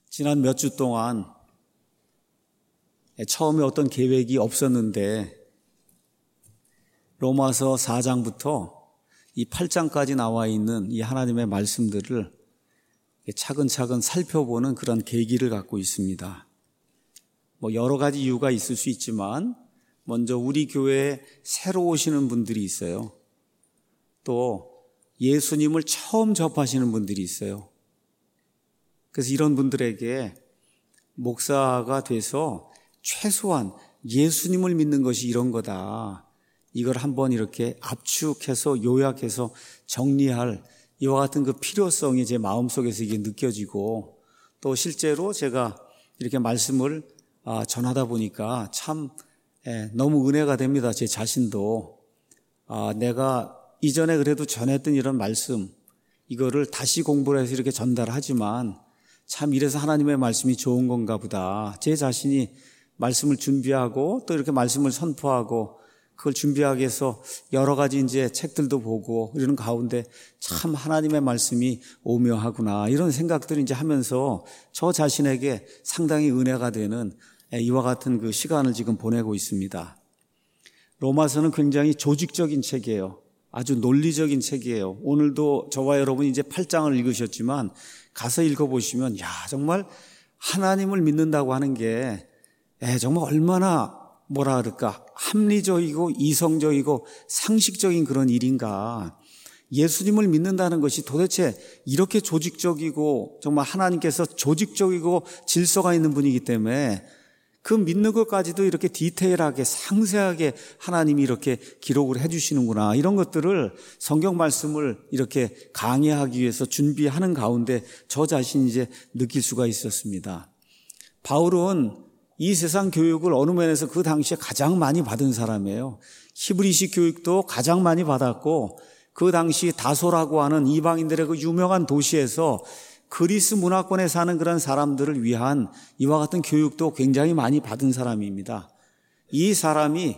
지난 몇 주 동안 처음에 어떤 계획이 없었는데 로마서 4장부터 이 8장까지 나와 있는 이 하나님의 말씀들을 차근차근 살펴보는 그런 계기를 갖고 있습니다. 여러 가지 이유가 있을 수 있지만 먼저 우리 교회에 새로 오시는 분들이 있어요. 또 예수님을 처음 접하시는 분들이 있어요. 그래서 이런 분들에게 목사가 돼서 최소한 예수님을 믿는 것이 이런 거다. 이걸 한번 이렇게 압축해서 요약해서 정리할 이와 같은 그 필요성이 제 마음속에서 이게 느껴지고, 또 실제로 제가 이렇게 말씀을 전하다 보니까 참 너무 은혜가 됩니다. 제 자신도 내가 이전에 그래도 전했던 이런 말씀, 이거를 다시 공부를 해서 이렇게 전달하지만 참 이래서 하나님의 말씀이 좋은 건가 보다. 제 자신이 말씀을 준비하고 또 이렇게 말씀을 선포하고 그걸 준비하기 위해서 여러 가지 이제 책들도 보고 이러는 가운데 참 하나님의 말씀이 오묘하구나, 이런 생각들을 이제 하면서 저 자신에게 상당히 은혜가 되는 이와 같은 그 시간을 지금 보내고 있습니다. 로마서는 굉장히 조직적인 책이에요. 아주 논리적인 책이에요. 오늘도 저와 여러분이 이제 8장을 읽으셨지만 가서 읽어보시면 정말 하나님을 믿는다고 하는 게 정말 얼마나 뭐라 그럴까, 합리적이고 이성적이고 상식적인 그런 일인가. 예수님을 믿는다는 것이 도대체 이렇게 조직적이고 정말 하나님께서 조직적이고 질서가 있는 분이기 때문에 그 믿는 것까지도 이렇게 디테일하게 상세하게 하나님이 이렇게 기록을 해주시는구나, 이런 것들을 성경 말씀을 이렇게 강의하기 위해서 준비하는 가운데 저 자신이 이제 느낄 수가 있었습니다. 바울은 이 세상 교육을 어느 면에서 그 당시에 가장 많이 받은 사람이에요. 히브리식 교육도 가장 많이 받았고, 그 당시 다소라고 하는 이방인들의 그 유명한 도시에서 그리스 문화권에 사는 그런 사람들을 위한 이와 같은 교육도 굉장히 많이 받은 사람입니다. 이 사람이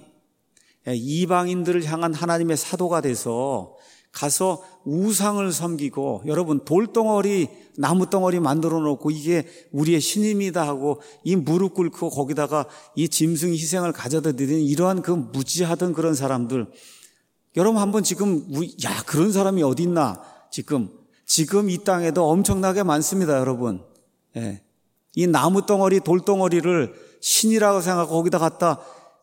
이방인들을 향한 하나님의 사도가 돼서 가서 우상을 섬기고, 여러분 돌덩어리, 나무덩어리 만들어 놓고 이게 우리의 신임이다 하고 이 무릎 꿇고 거기다가 이 짐승 희생을 가져다 드리는 이러한 그 무지하던 그런 사람들, 여러분 한번 지금 그런 사람이 어디 있나, 지금 이 땅에도 엄청나게 많습니다, 여러분. 이 나무덩어리, 돌덩어리를 신이라고 생각하고 거기다 갖다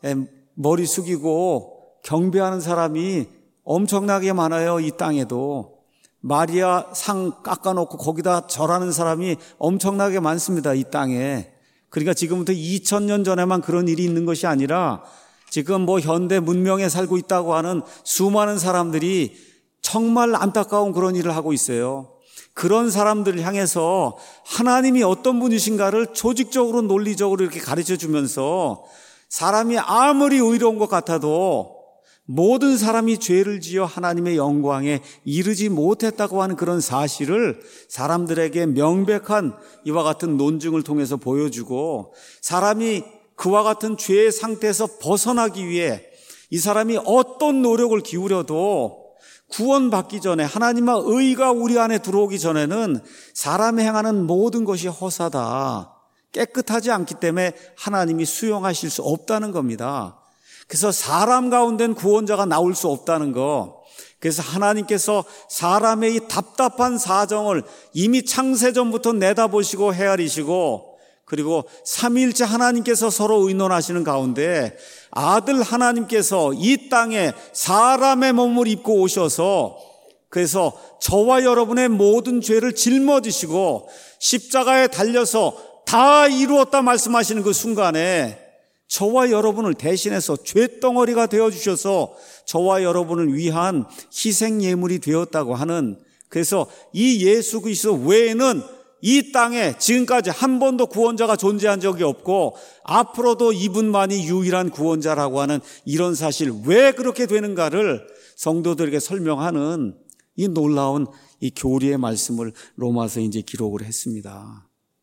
머리 숙이고 경배하는 사람이 엄청나게 많아요, 이 땅에도. 마리아 상 깎아놓고 거기다 절하는 사람이 엄청나게 많습니다, 이 땅에. 그러니까 지금부터 2000년 전에만 그런 일이 있는 것이 아니라 지금 현대 문명에 살고 있다고 하는 수많은 사람들이 정말 안타까운 그런 일을 하고 있어요. 그런 사람들을 향해서 하나님이 어떤 분이신가를 조직적으로 논리적으로 이렇게 가르쳐 주면서 사람이 아무리 의로운 것 같아도 모든 사람이 죄를 지어 하나님의 영광에 이르지 못했다고 하는 그런 사실을 사람들에게 명백한 이와 같은 논증을 통해서 보여주고, 사람이 그와 같은 죄의 상태에서 벗어나기 위해 이 사람이 어떤 노력을 기울여도 구원받기 전에, 하나님의 의가 우리 안에 들어오기 전에는 사람이 행하는 모든 것이 허사다, 깨끗하지 않기 때문에 하나님이 수용하실 수 없다는 겁니다. 그래서 사람 가운데는 구원자가 나올 수 없다는 거. 그래서 하나님께서 사람의 이 답답한 사정을 이미 창세전부터 내다보시고 헤아리시고, 그리고 삼위일체 하나님께서 서로 의논하시는 가운데 아들 하나님께서 이 땅에 사람의 몸을 입고 오셔서, 그래서 저와 여러분의 모든 죄를 짊어지시고 십자가에 달려서 다 이루었다 말씀하시는 그 순간에 저와 여러분을 대신해서 죄덩어리가 되어주셔서 저와 여러분을 위한 희생 예물이 되었다고 하는, 그래서 이 예수 그리스도 외에는 이 땅에 지금까지 한 번도 구원자가 존재한 적이 없고 앞으로도 이분만이 유일한 구원자라고 하는 이런 사실, 왜 그렇게 되는가를 성도들에게 설명하는 이 놀라운 이 교리의 말씀을 로마서에 이제 기록을 했습니다.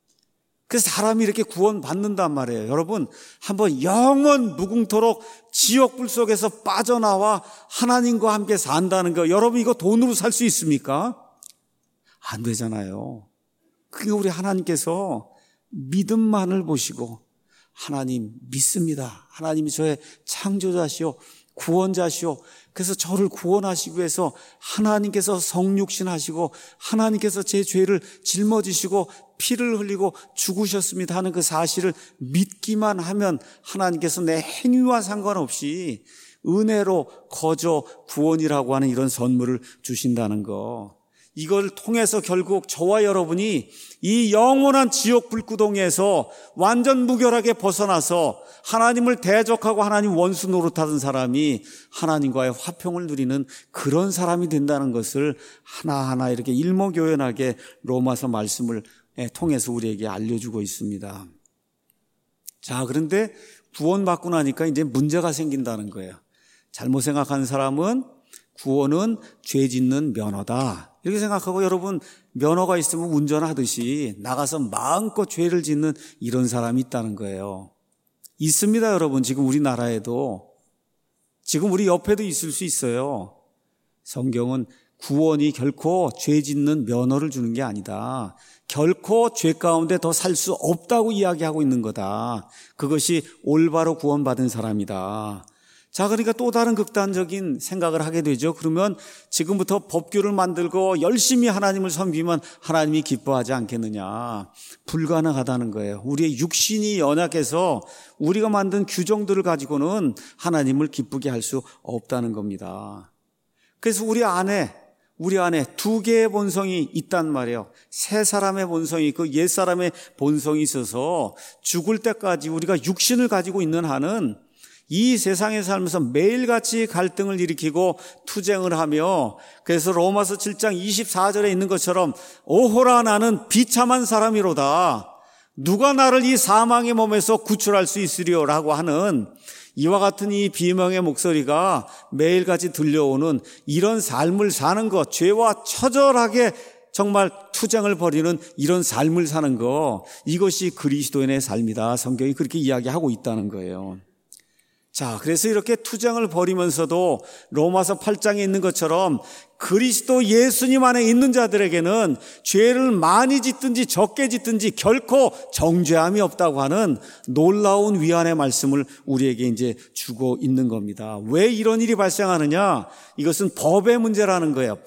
그래서 사람이 이렇게 구원받는단 말이에요. 여러분 한번 영원 무궁토록 지옥불 속에서 빠져나와 하나님과 함께 산다는 거, 여러분 이거 돈으로 살 수 있습니까? 안 되잖아요. 그게 우리 하나님께서 믿음만을 보시고 하나님 믿습니다. 하나님이 저의 창조자시오, 구원자시오. 그래서 저를 구원하시기 위해서 하나님께서 성육신하시고 하나님께서 제 죄를 짊어지시고 피를 흘리고 죽으셨습니다 하는 그 사실을 믿기만 하면 하나님께서 내 행위와 상관없이 은혜로 거저 구원이라고 하는 이런 선물을 주신다는 거. 이걸 통해서 결국 저와 여러분이 이 영원한 지옥 불구덩이에서 완전 무결하게 벗어나서 하나님을 대적하고 하나님 원수 노릇하던 사람이 하나님과의 화평을 누리는 그런 사람이 된다는 것을 하나하나 이렇게 일목요연하게 로마서 말씀을 통해서 우리에게 알려주고 있습니다. 자, 그런데 구원받고 나니까 이제 문제가 생긴다는 거예요. 잘못 생각하는 사람은 구원은 죄 짓는 면허다 이렇게 생각하고, 여러분 면허가 있으면 운전하듯이 나가서 마음껏 죄를 짓는 이런 사람이 있다는 거예요. 있습니다. 여러분, 지금 우리나라에도, 지금 우리 옆에도 있을 수 있어요. 성경은 구원이 결코 죄 짓는 면허를 주는 게 아니다. 결코 죄 가운데 더 살 수 없다고 이야기하고 있는 거다. 그것이 올바로 구원받은 사람이다. 자, 그러니까 또 다른 극단적인 생각을 하게 되죠. 그러면 지금부터 법규를 만들고 열심히 하나님을 섬기면 하나님이 기뻐하지 않겠느냐. 불가능하다는 거예요. 우리의 육신이 연약해서 우리가 만든 규정들을 가지고는 하나님을 기쁘게 할 수 없다는 겁니다. 그래서 우리 안에 두 개의 본성이 있단 말이에요. 새 사람의 본성이 있고 옛 사람의 본성이 있어서 죽을 때까지 우리가 육신을 가지고 있는 한은 이 세상에 살면서 매일같이 갈등을 일으키고 투쟁을 하며, 그래서 로마서 7장 24절에 있는 것처럼 오호라 나는 비참한 사람이로다. 누가 나를 이 사망의 몸에서 구출할 수 있으리요라고 하는 이와 같은 이 비명의 목소리가 매일같이 들려오는 이런 삶을 사는 것, 죄와 처절하게 정말 투쟁을 벌이는 이런 삶을 사는 것, 이것이 그리스도인의 삶이다. 성경이 그렇게 이야기하고 있다는 거예요. 자, 그래서 이렇게 투쟁을 벌이면서도 로마서 8장에 있는 것처럼 그리스도 예수님 안에 있는 자들에게는 죄를 많이 짓든지 적게 짓든지 결코 정죄함이 없다고 하는 놀라운 위안의 말씀을 우리에게 이제 주고 있는 겁니다. 왜 이런 일이 발생하느냐? 이것은 법의 문제라는 거예요.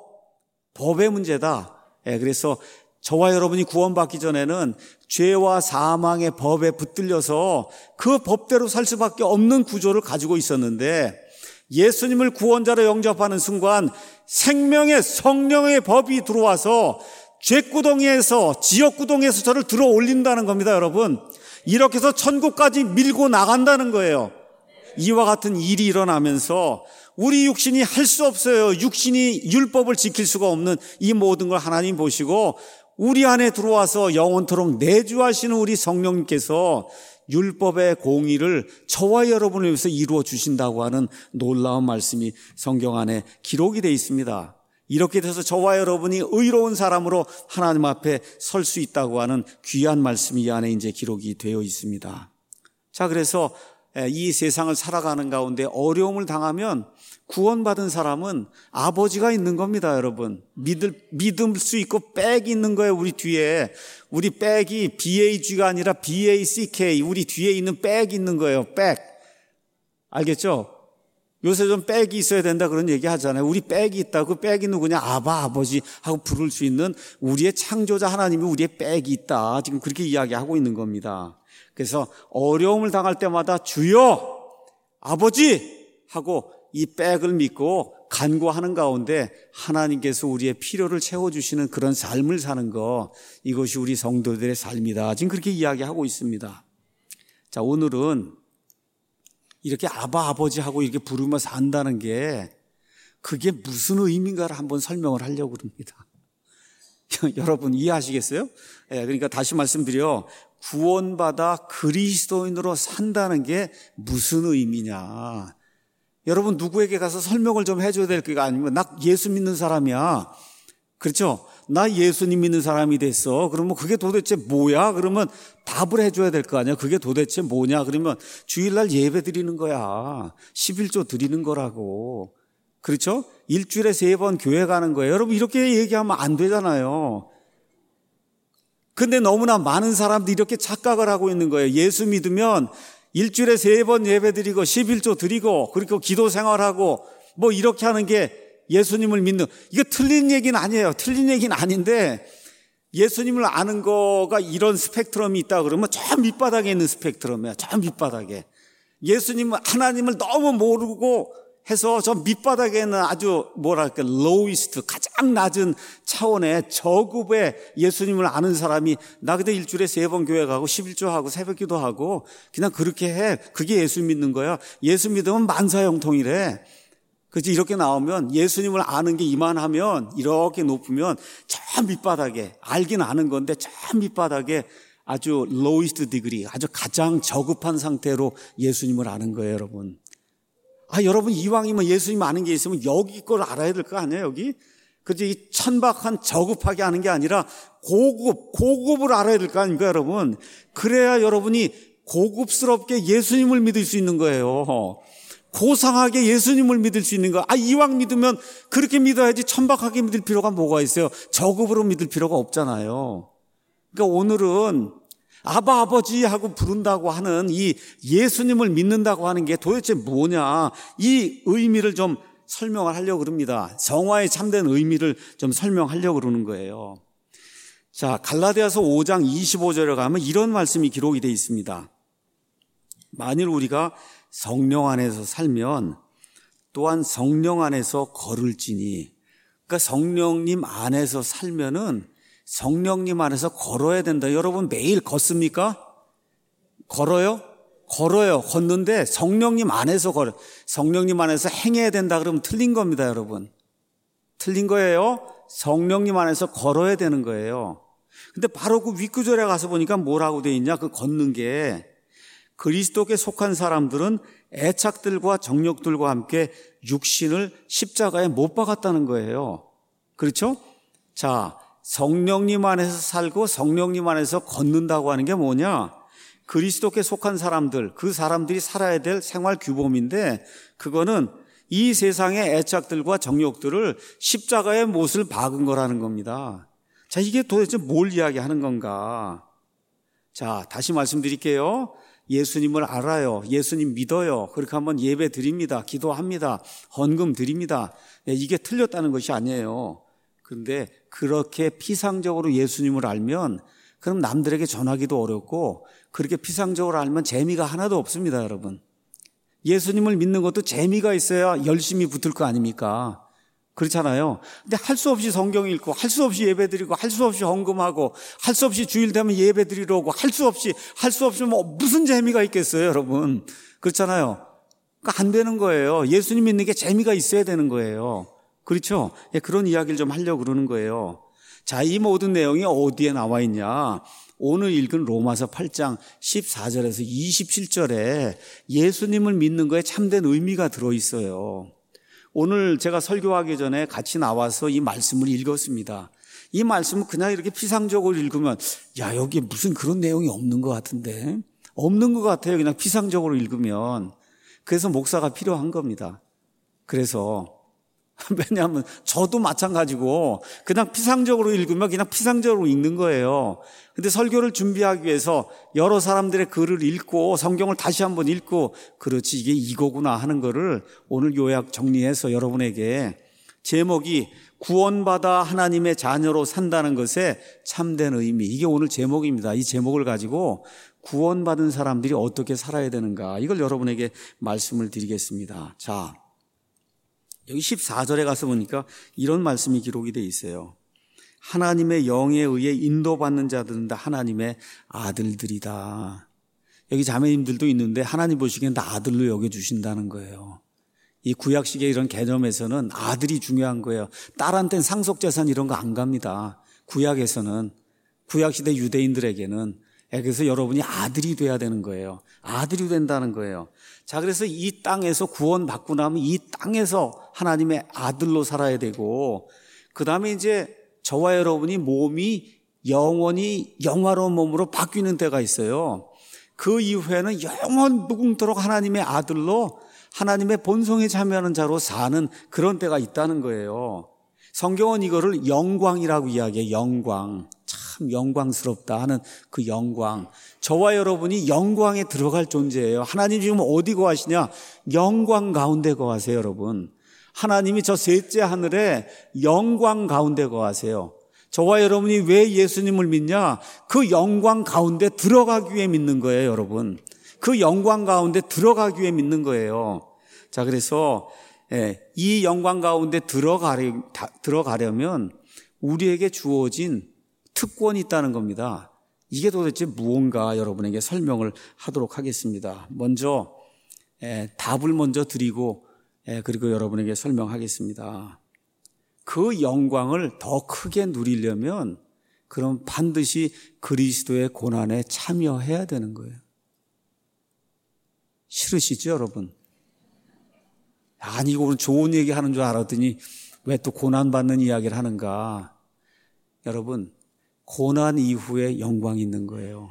법의 문제다. 그래서 저와 여러분이 구원받기 전에는 죄와 사망의 법에 붙들려서 그 법대로 살 수밖에 없는 구조를 가지고 있었는데, 예수님을 구원자로 영접하는 순간 생명의 성령의 법이 들어와서 죄구덩이에서, 지옥구덩이에서 저를 들어 올린다는 겁니다. 여러분, 이렇게 해서 천국까지 밀고 나간다는 거예요. 이와 같은 일이 일어나면서 우리 육신이 할 수 없어요. 육신이 율법을 지킬 수가 없는 이 모든 걸 하나님 보시고 우리 안에 들어와서 영원토록 내주하시는 우리 성령님께서 율법의 공의를 저와 여러분을 위해서 이루어 주신다고 하는 놀라운 말씀이 성경 안에 기록이 되어 있습니다. 이렇게 돼서 저와 여러분이 의로운 사람으로 하나님 앞에 설 수 있다고 하는 귀한 말씀이 이 안에 이제 기록이 되어 있습니다. 자, 그래서 이 세상을 살아가는 가운데 어려움을 당하면 구원받은 사람은 아버지가 있는 겁니다. 여러분, 믿을 수 있고 백이 있는 거예요. 우리 뒤에, 우리 백이 BAG가 아니라 BACK, 우리 뒤에 있는 백이 있는 거예요. 백, 알겠죠? 요새 좀 백이 있어야 된다 그런 얘기 하잖아요. 우리 백이 있다. 그 백이 누구냐? 아버지 하고 부를 수 있는 우리의 창조자 하나님이 우리의 백이 있다. 지금 그렇게 이야기하고 있는 겁니다. 그래서 어려움을 당할 때마다 주여 아버지 하고 이 백을 믿고 간구하는 가운데 하나님께서 우리의 필요를 채워주시는 그런 삶을 사는 거, 이것이 우리 성도들의 삶이다. 지금 그렇게 이야기하고 있습니다. 자, 오늘은 이렇게 아버지 하고 이렇게 부르며 산다는 게 그게 무슨 의미인가를 한번 설명을 하려고 합니다. 여러분 이해하시겠어요? 그러니까 다시 말씀드려, 구원받아 그리스도인으로 산다는 게 무슨 의미냐. 여러분 누구에게 가서 설명을 좀 해줘야 될 거 아니면 나 예수 믿는 사람이야. 그렇죠? 나 예수님 믿는 사람이 됐어. 그러면 그게 도대체 뭐야? 그러면 답을 해줘야 될 거 아니야. 그게 도대체 뭐냐? 그러면 주일날 예배 드리는 거야. 11조 드리는 거라고. 그렇죠? 일주일에 3번 교회 가는 거예요. 여러분 이렇게 얘기하면 안 되잖아요. 근데 너무나 많은 사람들이 이렇게 착각을 하고 있는 거예요. 예수 믿으면 일주일에 3번 예배 드리고 11조 드리고 그리고 기도 생활하고 뭐 이렇게 하는 게 예수님을 믿는, 이거 틀린 얘기는 아니에요. 틀린 얘기는 아닌데 예수님을 아는 거가 이런 스펙트럼이 있다 그러면 저 밑바닥에 있는 스펙트럼이에요. 저 밑바닥에. 예수님은 하나님을 너무 모르고 해서 저 밑바닥에 있는 아주 뭐랄까 로이스트, 가장 낮은 차원의 저급의 예수님을 아는 사람이 나 그때 일주일에 3번 교회 가고 11조 하고 새벽기도 하고 그냥 그렇게 해. 그게 예수 믿는 거야. 예수 믿으면 만사형통이래. 그치? 이렇게 나오면 예수님을 아는 게 이만하면 이렇게 높으면 저 밑바닥에, 알긴 아는 건데 저 밑바닥에 아주 lowest degree, 아주 가장 저급한 상태로 예수님을 아는 거예요, 여러분. 여러분 이왕이면 예수님 아는 게 있으면 여기 걸 알아야 될 거 아니에요, 여기? 그치? 이 천박한 저급하게 아는 게 아니라 고급을 알아야 될 거 아닙니까, 여러분? 그래야 여러분이 고급스럽게 예수님을 믿을 수 있는 거예요. 고상하게 예수님을 믿을 수 있는 거. 이왕 믿으면 그렇게 믿어야지 천박하게 믿을 필요가 뭐가 있어요? 저급으로 믿을 필요가 없잖아요. 그러니까 오늘은 아바 아버지 하고 부른다고 하는 이 예수님을 믿는다고 하는 게 도대체 뭐냐, 이 의미를 좀 설명을 하려고 그럽니다. 성화의 참된 의미를 좀 설명하려고 그러는 거예요. 자, 갈라디아서 5장 25절에 가면 이런 말씀이 기록이 되어 있습니다. 만일 우리가 성령 안에서 살면 또한 성령 안에서 걸을지니, 그러니까 성령님 안에서 살면은 성령님 안에서 걸어야 된다. 여러분 매일 걷습니까? 걸어요? 걸어요. 걷는데 성령님 안에서 걸어요. 성령님 안에서 행해야 된다 그러면 틀린 겁니다, 여러분. 틀린 거예요. 성령님 안에서 걸어야 되는 거예요. 근데 바로 그 윗구절에 가서 보니까 뭐라고 돼 있냐, 그 걷는 게 그리스도께 속한 사람들은 애착들과 정욕들과 함께 육신을 십자가에 못 박았다는 거예요. 그렇죠? 자, 성령님 안에서 살고 성령님 안에서 걷는다고 하는 게 뭐냐? 그리스도께 속한 사람들, 그 사람들이 살아야 될 생활 규범인데 그거는 이 세상의 애착들과 정욕들을 십자가에 못을 박은 거라는 겁니다. 자, 이게 도대체 뭘 이야기하는 건가? 자, 다시 말씀드릴게요. 예수님을 알아요. 예수님 믿어요. 그렇게 한번 예배 드립니다. 기도합니다. 헌금 드립니다. 이게 틀렸다는 것이 아니에요. 그런데 그렇게 피상적으로 예수님을 알면 그럼 남들에게 전하기도 어렵고 그렇게 피상적으로 알면 재미가 하나도 없습니다, 여러분. 예수님을 믿는 것도 재미가 있어야 열심히 붙을 거 아닙니까? 그렇잖아요. 근데 할 수 없이 성경 읽고 할 수 없이 예배 드리고 할 수 없이 헌금하고 할 수 없이 주일 되면 예배 드리러 오고 할 수 없이 뭐 무슨 재미가 있겠어요, 여러분. 그렇잖아요. 그러니까 안 되는 거예요. 예수님 믿는 게 재미가 있어야 되는 거예요. 그렇죠? 그런 이야기를 좀 하려고 그러는 거예요. 자, 이 모든 내용이 어디에 나와 있냐? 오늘 읽은 로마서 8장 14절에서 27절에 예수님을 믿는 거에 참된 의미가 들어있어요. 오늘 제가 설교하기 전에 같이 나와서 이 말씀을 읽었습니다. 이 말씀을 그냥 이렇게 피상적으로 읽으면 여기에 무슨 그런 내용이 없는 것 같은데, 없는 것 같아요. 그냥 피상적으로 읽으면. 그래서 목사가 필요한 겁니다. 그래서 왜냐하면 저도 마찬가지고 그냥 피상적으로 읽으면 그냥 피상적으로 읽는 거예요. 근데 설교를 준비하기 위해서 여러 사람들의 글을 읽고 성경을 다시 한번 읽고 그렇지 이게 이거구나 하는 거를 오늘 요약 정리해서 여러분에게, 제목이 구원받아 하나님의 자녀로 산다는 것에 참된 의미, 이게 오늘 제목입니다. 이 제목을 가지고 구원받은 사람들이 어떻게 살아야 되는가, 이걸 여러분에게 말씀을 드리겠습니다. 자, 여기 14절에 가서 보니까 이런 말씀이 기록이 되어 있어요. 하나님의 영에 의해 인도받는 자들은 다 하나님의 아들들이다. 여기 자매님들도 있는데 하나님 보시기엔 다 아들로 여겨주신다는 거예요. 이 구약식의 이런 개념에서는 아들이 중요한 거예요. 딸한테는 상속재산 이런 거 안 갑니다. 구약에서는, 구약시대 유대인들에게는. 그래서 여러분이 아들이 돼야 되는 거예요. 아들이 된다는 거예요. 자, 그래서 이 땅에서 구원받고 나면 이 땅에서 하나님의 아들로 살아야 되고, 그 다음에 이제 저와 여러분이 몸이 영원히 영화로운 몸으로 바뀌는 때가 있어요. 그 이후에는 영원 무궁토록 하나님의 아들로 하나님의 본성에 참여하는 자로 사는 그런 때가 있다는 거예요. 성경은 이거를 영광이라고 이야기해요. 영광. 참 영광스럽다 하는 그 영광. 저와 여러분이 영광에 들어갈 존재예요. 하나님 지금 어디 거하시냐? 영광 가운데 거하세요, 여러분. 하나님이 저 셋째 하늘에 영광 가운데 거하세요. 저와 여러분이 왜 예수님을 믿냐? 그 영광 가운데 들어가기 위해 믿는 거예요, 여러분. 그 영광 가운데 들어가기 위해 믿는 거예요. 자, 그래서 이 영광 가운데 들어가려면 우리에게 주어진 특권이 있다는 겁니다. 이게 도대체 무언가 여러분에게 설명을 하도록 하겠습니다. 먼저 답을 먼저 드리고 그리고 여러분에게 설명하겠습니다. 그 영광을 더 크게 누리려면 그럼 반드시 그리스도의 고난에 참여해야 되는 거예요. 싫으시죠, 여러분? 아니, 이거 오늘 좋은 얘기 하는 줄 알았더니 왜 또 고난받는 이야기를 하는가? 여러분, 고난 이후에 영광이 있는 거예요.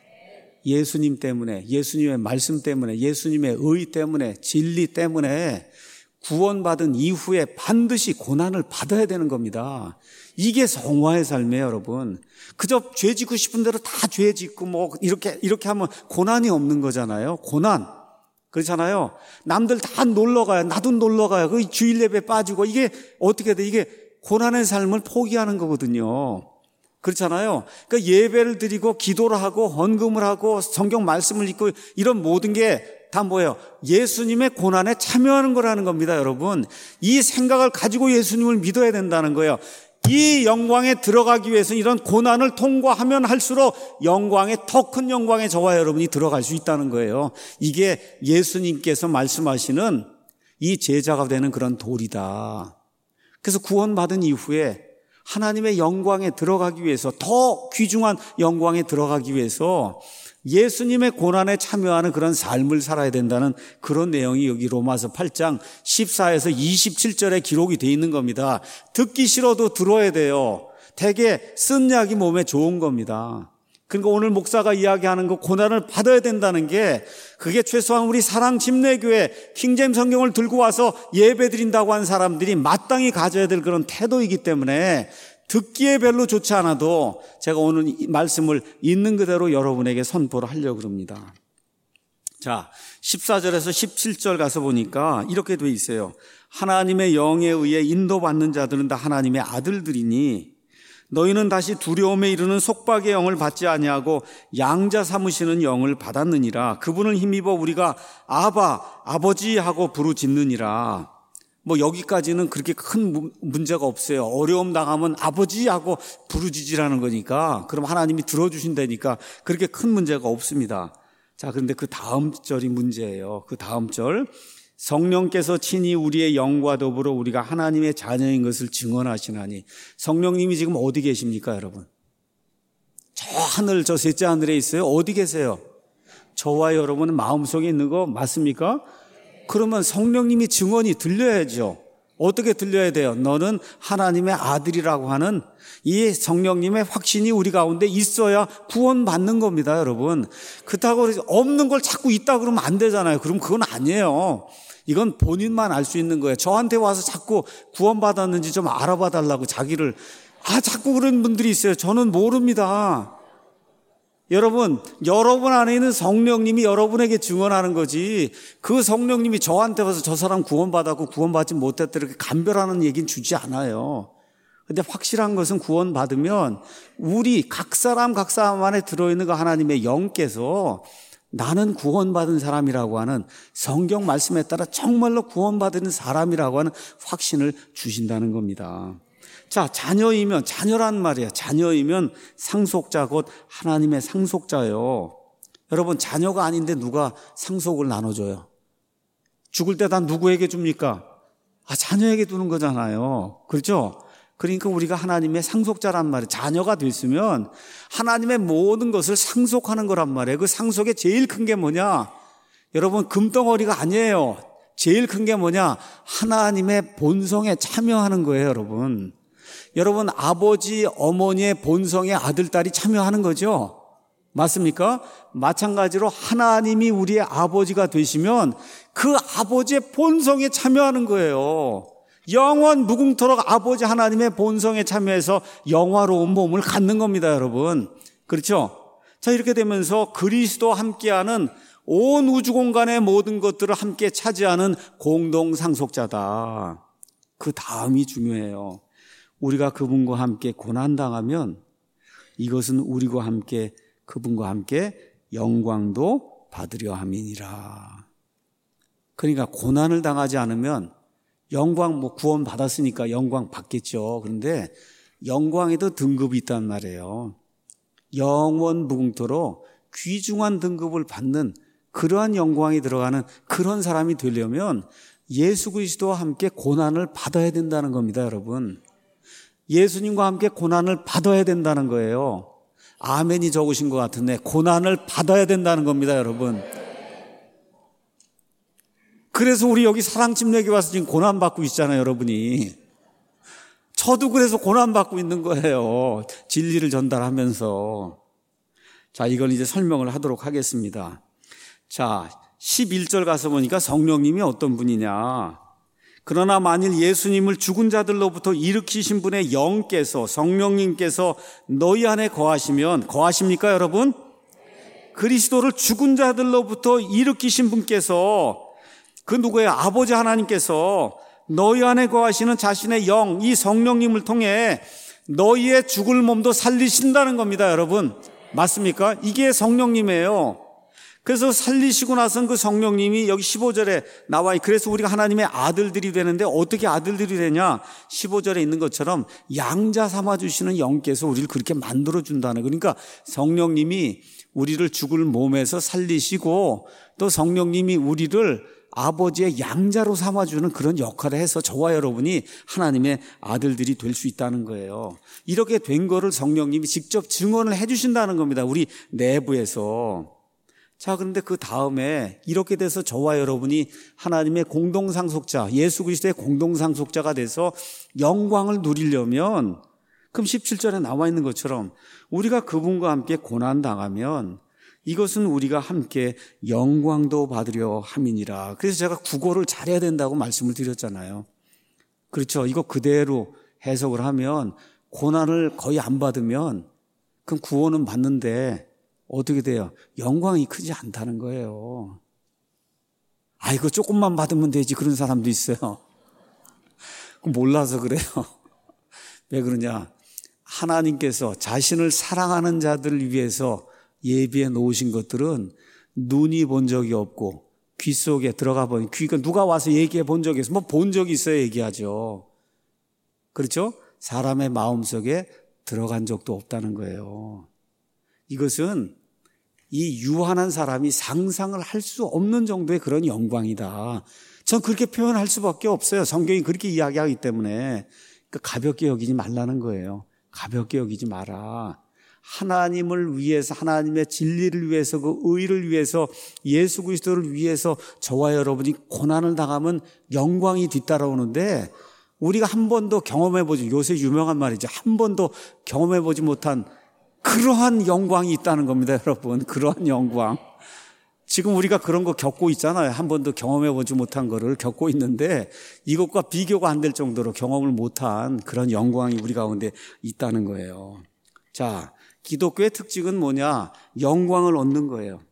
예수님 때문에, 예수님의 말씀 때문에, 예수님의 의 때문에, 진리 때문에 구원받은 이후에 반드시 고난을 받아야 되는 겁니다. 이게 성화의 삶이에요, 여러분. 그저 죄 짓고 싶은 대로 다 죄 짓고 뭐 이렇게 하면 고난이 없는 거잖아요. 고난. 그렇잖아요. 남들 다 놀러 가요. 나도 놀러 가요. 그 주일 예배 빠지고 이게 어떻게 돼? 이게 고난의 삶을 포기하는 거거든요. 그렇잖아요. 그러니까 예배를 드리고 기도를 하고 헌금을 하고 성경 말씀을 읽고 이런 모든 게 다 뭐예요? 예수님의 고난에 참여하는 거라는 겁니다, 여러분. 이 생각을 가지고 예수님을 믿어야 된다는 거예요. 이 영광에 들어가기 위해서 이런 고난을 통과하면 할수록 영광에 더 큰 영광에 저와 여러분이 들어갈 수 있다는 거예요. 이게 예수님께서 말씀하시는 이 제자가 되는 그런 도리다. 그래서 구원받은 이후에 하나님의 영광에 들어가기 위해서 더 귀중한 영광에 들어가기 위해서 예수님의 고난에 참여하는 그런 삶을 살아야 된다는 그런 내용이 여기 로마서 8장 14에서 27절에 기록이 되어 있는 겁니다. 듣기 싫어도 들어야 돼요. 되게 쓴 약이 몸에 좋은 겁니다. 그러니까 오늘 목사가 이야기하는 거 고난을 받아야 된다는 게 그게 최소한 우리 사랑 침례교회 킹제임 성경을 들고 와서 예배 드린다고 한 사람들이 마땅히 가져야 될 그런 태도이기 때문에 듣기에 별로 좋지 않아도 제가 오늘 이 말씀을 있는 그대로 여러분에게 선포를 하려고 합니다. 자, 14절에서 17절 가서 보니까 이렇게 돼 있어요. 하나님의 영에 의해 인도받는 자들은 다 하나님의 아들들이니 너희는 다시 두려움에 이르는 속박의 영을 받지 아니하고 양자 삼으시는 영을 받았느니라. 그분을 힘입어 우리가 아바, 아버지 하고 부르짖느니라. 뭐 여기까지는 그렇게 큰 문제가 없어요. 어려움 당하면 아버지 하고 부르짖으라는 거니까 그럼 하나님이 들어주신다니까 그렇게 큰 문제가 없습니다. 자, 그런데 그 다음 절이 문제예요. 그 다음 절. 성령께서 친히 우리의 영과 더불어 우리가 하나님의 자녀인 것을 증언하시나니. 성령님이 지금 어디 계십니까, 여러분? 저 하늘, 저 셋째 하늘에 있어요. 어디 계세요? 저와 여러분은 마음속에 있는 거 맞습니까? 그러면 성령님이 증언이 들려야죠. 어떻게 들려야 돼요? 너는 하나님의 아들이라고 하는 이 성령님의 확신이 우리 가운데 있어야 구원받는 겁니다, 여러분. 그렇다고 없는 걸 자꾸 있다 그러면 안 되잖아요. 그럼 그건 아니에요. 이건 본인만 알 수 있는 거예요. 저한테 와서 자꾸 구원받았는지 좀 알아봐 달라고 자기를 자꾸 그런 분들이 있어요. 저는 모릅니다. 여러분 안에 있는 성령님이 여러분에게 증언하는 거지 그 성령님이 저한테 와서 저 사람 구원받았고 구원받지 못했다 이렇게 감별하는 얘기는 주지 않아요. 근데 확실한 것은 구원받으면 우리 각 사람 안에 들어있는 그 하나님의 영께서 나는 구원받은 사람이라고 하는 성경 말씀에 따라 정말로 구원받은 사람이라고 하는 확신을 주신다는 겁니다. 자, 자녀란 말이에요. 자녀이면 상속자 곧 하나님의 상속자예요. 여러분, 자녀가 아닌데 누가 상속을 나눠줘요? 죽을 때 다 누구에게 줍니까? 자녀에게 두는 거잖아요. 그렇죠? 그러니까 우리가 하나님의 상속자란 말이에요. 자녀가 됐으면 하나님의 모든 것을 상속하는 거란 말이에요. 그 상속의 제일 큰 게 뭐냐? 여러분, 금덩어리가 아니에요. 제일 큰 게 뭐냐? 하나님의 본성에 참여하는 거예요, 여러분. 여러분, 아버지, 어머니의 본성에 아들, 딸이 참여하는 거죠. 맞습니까? 마찬가지로 하나님이 우리의 아버지가 되시면 그 아버지의 본성에 참여하는 거예요. 영원 무궁토록 아버지 하나님의 본성에 참여해서 영화로운 몸을 갖는 겁니다, 여러분. 그렇죠? 자, 이렇게 되면서 그리스도와 함께하는 온 우주 공간의 모든 것들을 함께 차지하는 공동 상속자다. 그 다음이 중요해요. 우리가 그분과 함께 고난당하면 이것은 우리와 함께 그분과 함께 영광도 받으려 함이니라. 그러니까 고난을 당하지 않으면 영광 구원 받았으니까 영광 받겠죠. 그런데 영광에도 등급이 있단 말이에요. 영원 무궁토록 귀중한 등급을 받는 그러한 영광이 들어가는 그런 사람이 되려면 예수 그리스도와 함께 고난을 받아야 된다는 겁니다, 여러분. 예수님과 함께 고난을 받아야 된다는 거예요. 아멘이 적으신 것 같은데 고난을 받아야 된다는 겁니다, 여러분. 그래서 우리 여기 사랑침례교회 와서 지금 고난받고 있잖아요, 여러분이. 저도 그래서 고난받고 있는 거예요. 진리를 전달하면서. 자, 이걸 이제 설명을 하도록 하겠습니다. 자, 11절 가서 보니까 성령님이 어떤 분이냐. 그러나 만일 예수님을 죽은 자들로부터 일으키신 분의 영께서, 성령님께서 너희 안에 거하시면, 거하십니까, 여러분? 그리스도를 죽은 자들로부터 일으키신 분께서, 그 누구예요? 아버지 하나님께서 너희 안에 거하시는 자신의 영, 이 성령님을 통해 너희의 죽을 몸도 살리신다는 겁니다, 여러분. 맞습니까? 이게 성령님이에요. 그래서 살리시고 나선 그 성령님이 여기 15절에 나와, 그래서 우리가 하나님의 아들들이 되는데 어떻게 아들들이 되냐? 15절에 있는 것처럼 양자 삼아주시는 영께서 우리를 그렇게 만들어준다는, 그러니까 성령님이 우리를 죽을 몸에서 살리시고 또 성령님이 우리를 아버지의 양자로 삼아주는 그런 역할을 해서 저와 여러분이 하나님의 아들들이 될 수 있다는 거예요. 이렇게 된 거를 성령님이 직접 증언을 해 주신다는 겁니다, 우리 내부에서. 자, 그런데 그 다음에 이렇게 돼서 저와 여러분이 하나님의 공동상속자, 예수 그리스도의 공동상속자가 돼서 영광을 누리려면, 그럼 17절에 나와 있는 것처럼 우리가 그분과 함께 고난당하면 이것은 우리가 함께 영광도 받으려 함이니라. 그래서 제가 국어를 잘해야 된다고 말씀을 드렸잖아요. 그렇죠. 이거 그대로 해석을 하면 고난을 거의 안 받으면 그럼 구원은 받는데 어떻게 돼요? 영광이 크지 않다는 거예요. 이거 조금만 받으면 되지, 그런 사람도 있어요. 몰라서 그래요. 왜 그러냐? 하나님께서 자신을 사랑하는 자들을 위해서 예비해 놓으신 것들은 눈이 본 적이 없고 귀 속에 들어가 보니, 귀가 누가 와서 얘기해 본 적이 있어요? 본 적이 있어야 얘기하죠. 그렇죠? 사람의 마음속에 들어간 적도 없다는 거예요. 이것은 이 유한한 사람이 상상을 할 수 없는 정도의 그런 영광이다. 전 그렇게 표현할 수밖에 없어요. 성경이 그렇게 이야기하기 때문에. 그러니까 가볍게 여기지 말라는 거예요. 가볍게 여기지 마라. 하나님을 위해서, 하나님의 진리를 위해서, 그 의를 위해서, 예수 그리스도를 위해서 저와 여러분이 고난을 당하면 영광이 뒤따라오는데, 우리가 한 번도 경험해보지, 요새 유명한 말이죠. 한 번도 경험해보지 못한 그러한 영광이 있다는 겁니다, 여러분. 그러한 영광. 지금 우리가 그런 거 겪고 있잖아요. 한 번도 경험해보지 못한 거를 겪고 있는데 이것과 비교가 안 될 정도로 경험을 못한 그런 영광이 우리 가운데 있다는 거예요. 자, 기독교의 특징은 뭐냐? 영광을 얻는 거예요.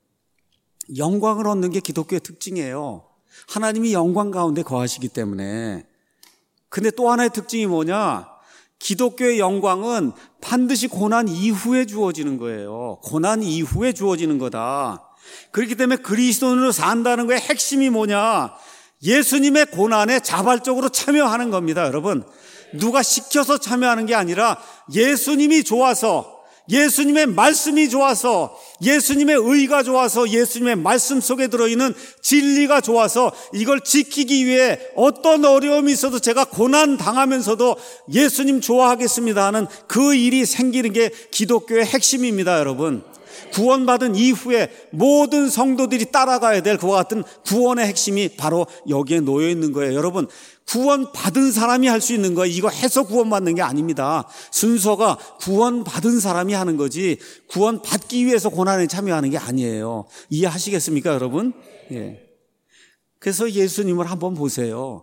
영광을 얻는 게 기독교의 특징이에요. 하나님이 영광 가운데 거하시기 때문에. 근데 또 하나의 특징이 뭐냐? 기독교의 영광은 반드시 고난 이후에 주어지는 거예요. 고난 이후에 주어지는 거다. 그렇기 때문에 그리스도인으로 산다는 거의 핵심이 뭐냐? 예수님의 고난에 자발적으로 참여하는 겁니다, 여러분. 누가 시켜서 참여하는 게 아니라 예수님이 좋아서, 예수님의 말씀이 좋아서, 예수님의 의가 좋아서, 예수님의 말씀 속에 들어있는 진리가 좋아서 이걸 지키기 위해 어떤 어려움이 있어도 제가 고난 당하면서도 예수님 좋아하겠습니다 하는 그 일이 생기는 게 기독교의 핵심입니다, 여러분. 구원받은 이후에 모든 성도들이 따라가야 될 그와 같은 구원의 핵심이 바로 여기에 놓여 있는 거예요. 여러분, 구원받은 사람이 할 수 있는 거예요. 이거 해서 구원받는 게 아닙니다. 순서가 구원받은 사람이 하는 거지 구원받기 위해서 고난에 참여하는 게 아니에요. 이해하시겠습니까, 여러분? 예. 그래서 예수님을 한번 보세요.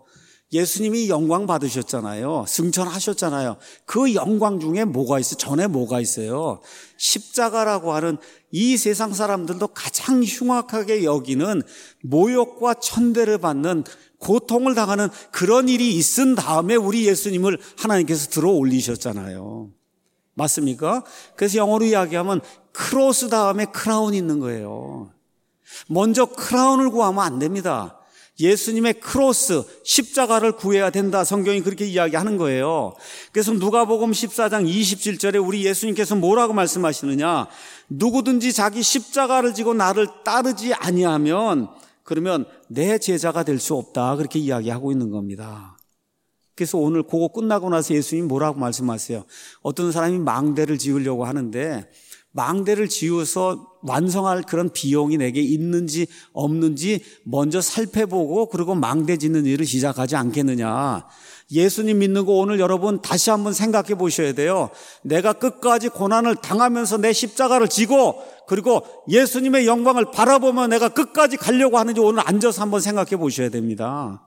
예수님이 영광 받으셨잖아요. 승천하셨잖아요. 그 영광 중에 뭐가 있어요? 전에 뭐가 있어요? 십자가라고 하는 이 세상 사람들도 가장 흉악하게 여기는 모욕과 천대를 받는 고통을 당하는 그런 일이 있은 다음에 우리 예수님을 하나님께서 들어 올리셨잖아요. 맞습니까? 그래서 영어로 이야기하면 크로스 다음에 크라운이 있는 거예요. 먼저 크라운을 구하면 안 됩니다. 예수님의 크로스, 십자가를 구해야 된다. 성경이 그렇게 이야기하는 거예요. 그래서 누가복음 14장 27절에 우리 예수님께서 뭐라고 말씀하시느냐? 누구든지 자기 십자가를 지고 나를 따르지 아니하면 그러면 내 제자가 될 수 없다. 그렇게 이야기하고 있는 겁니다. 그래서 오늘 그거 끝나고 나서 예수님이 뭐라고 말씀하세요? 어떤 사람이 망대를 지으려고 하는데 망대를 지어서 완성할 그런 비용이 내게 있는지 없는지 먼저 살펴보고 그리고 망대 짓는 일을 시작하지 않겠느냐. 예수님 믿는 거 오늘 여러분 다시 한번 생각해 보셔야 돼요. 내가 끝까지 고난을 당하면서 내 십자가를 지고 그리고 예수님의 영광을 바라보며 내가 끝까지 가려고 하는지 오늘 앉아서 한번 생각해 보셔야 됩니다.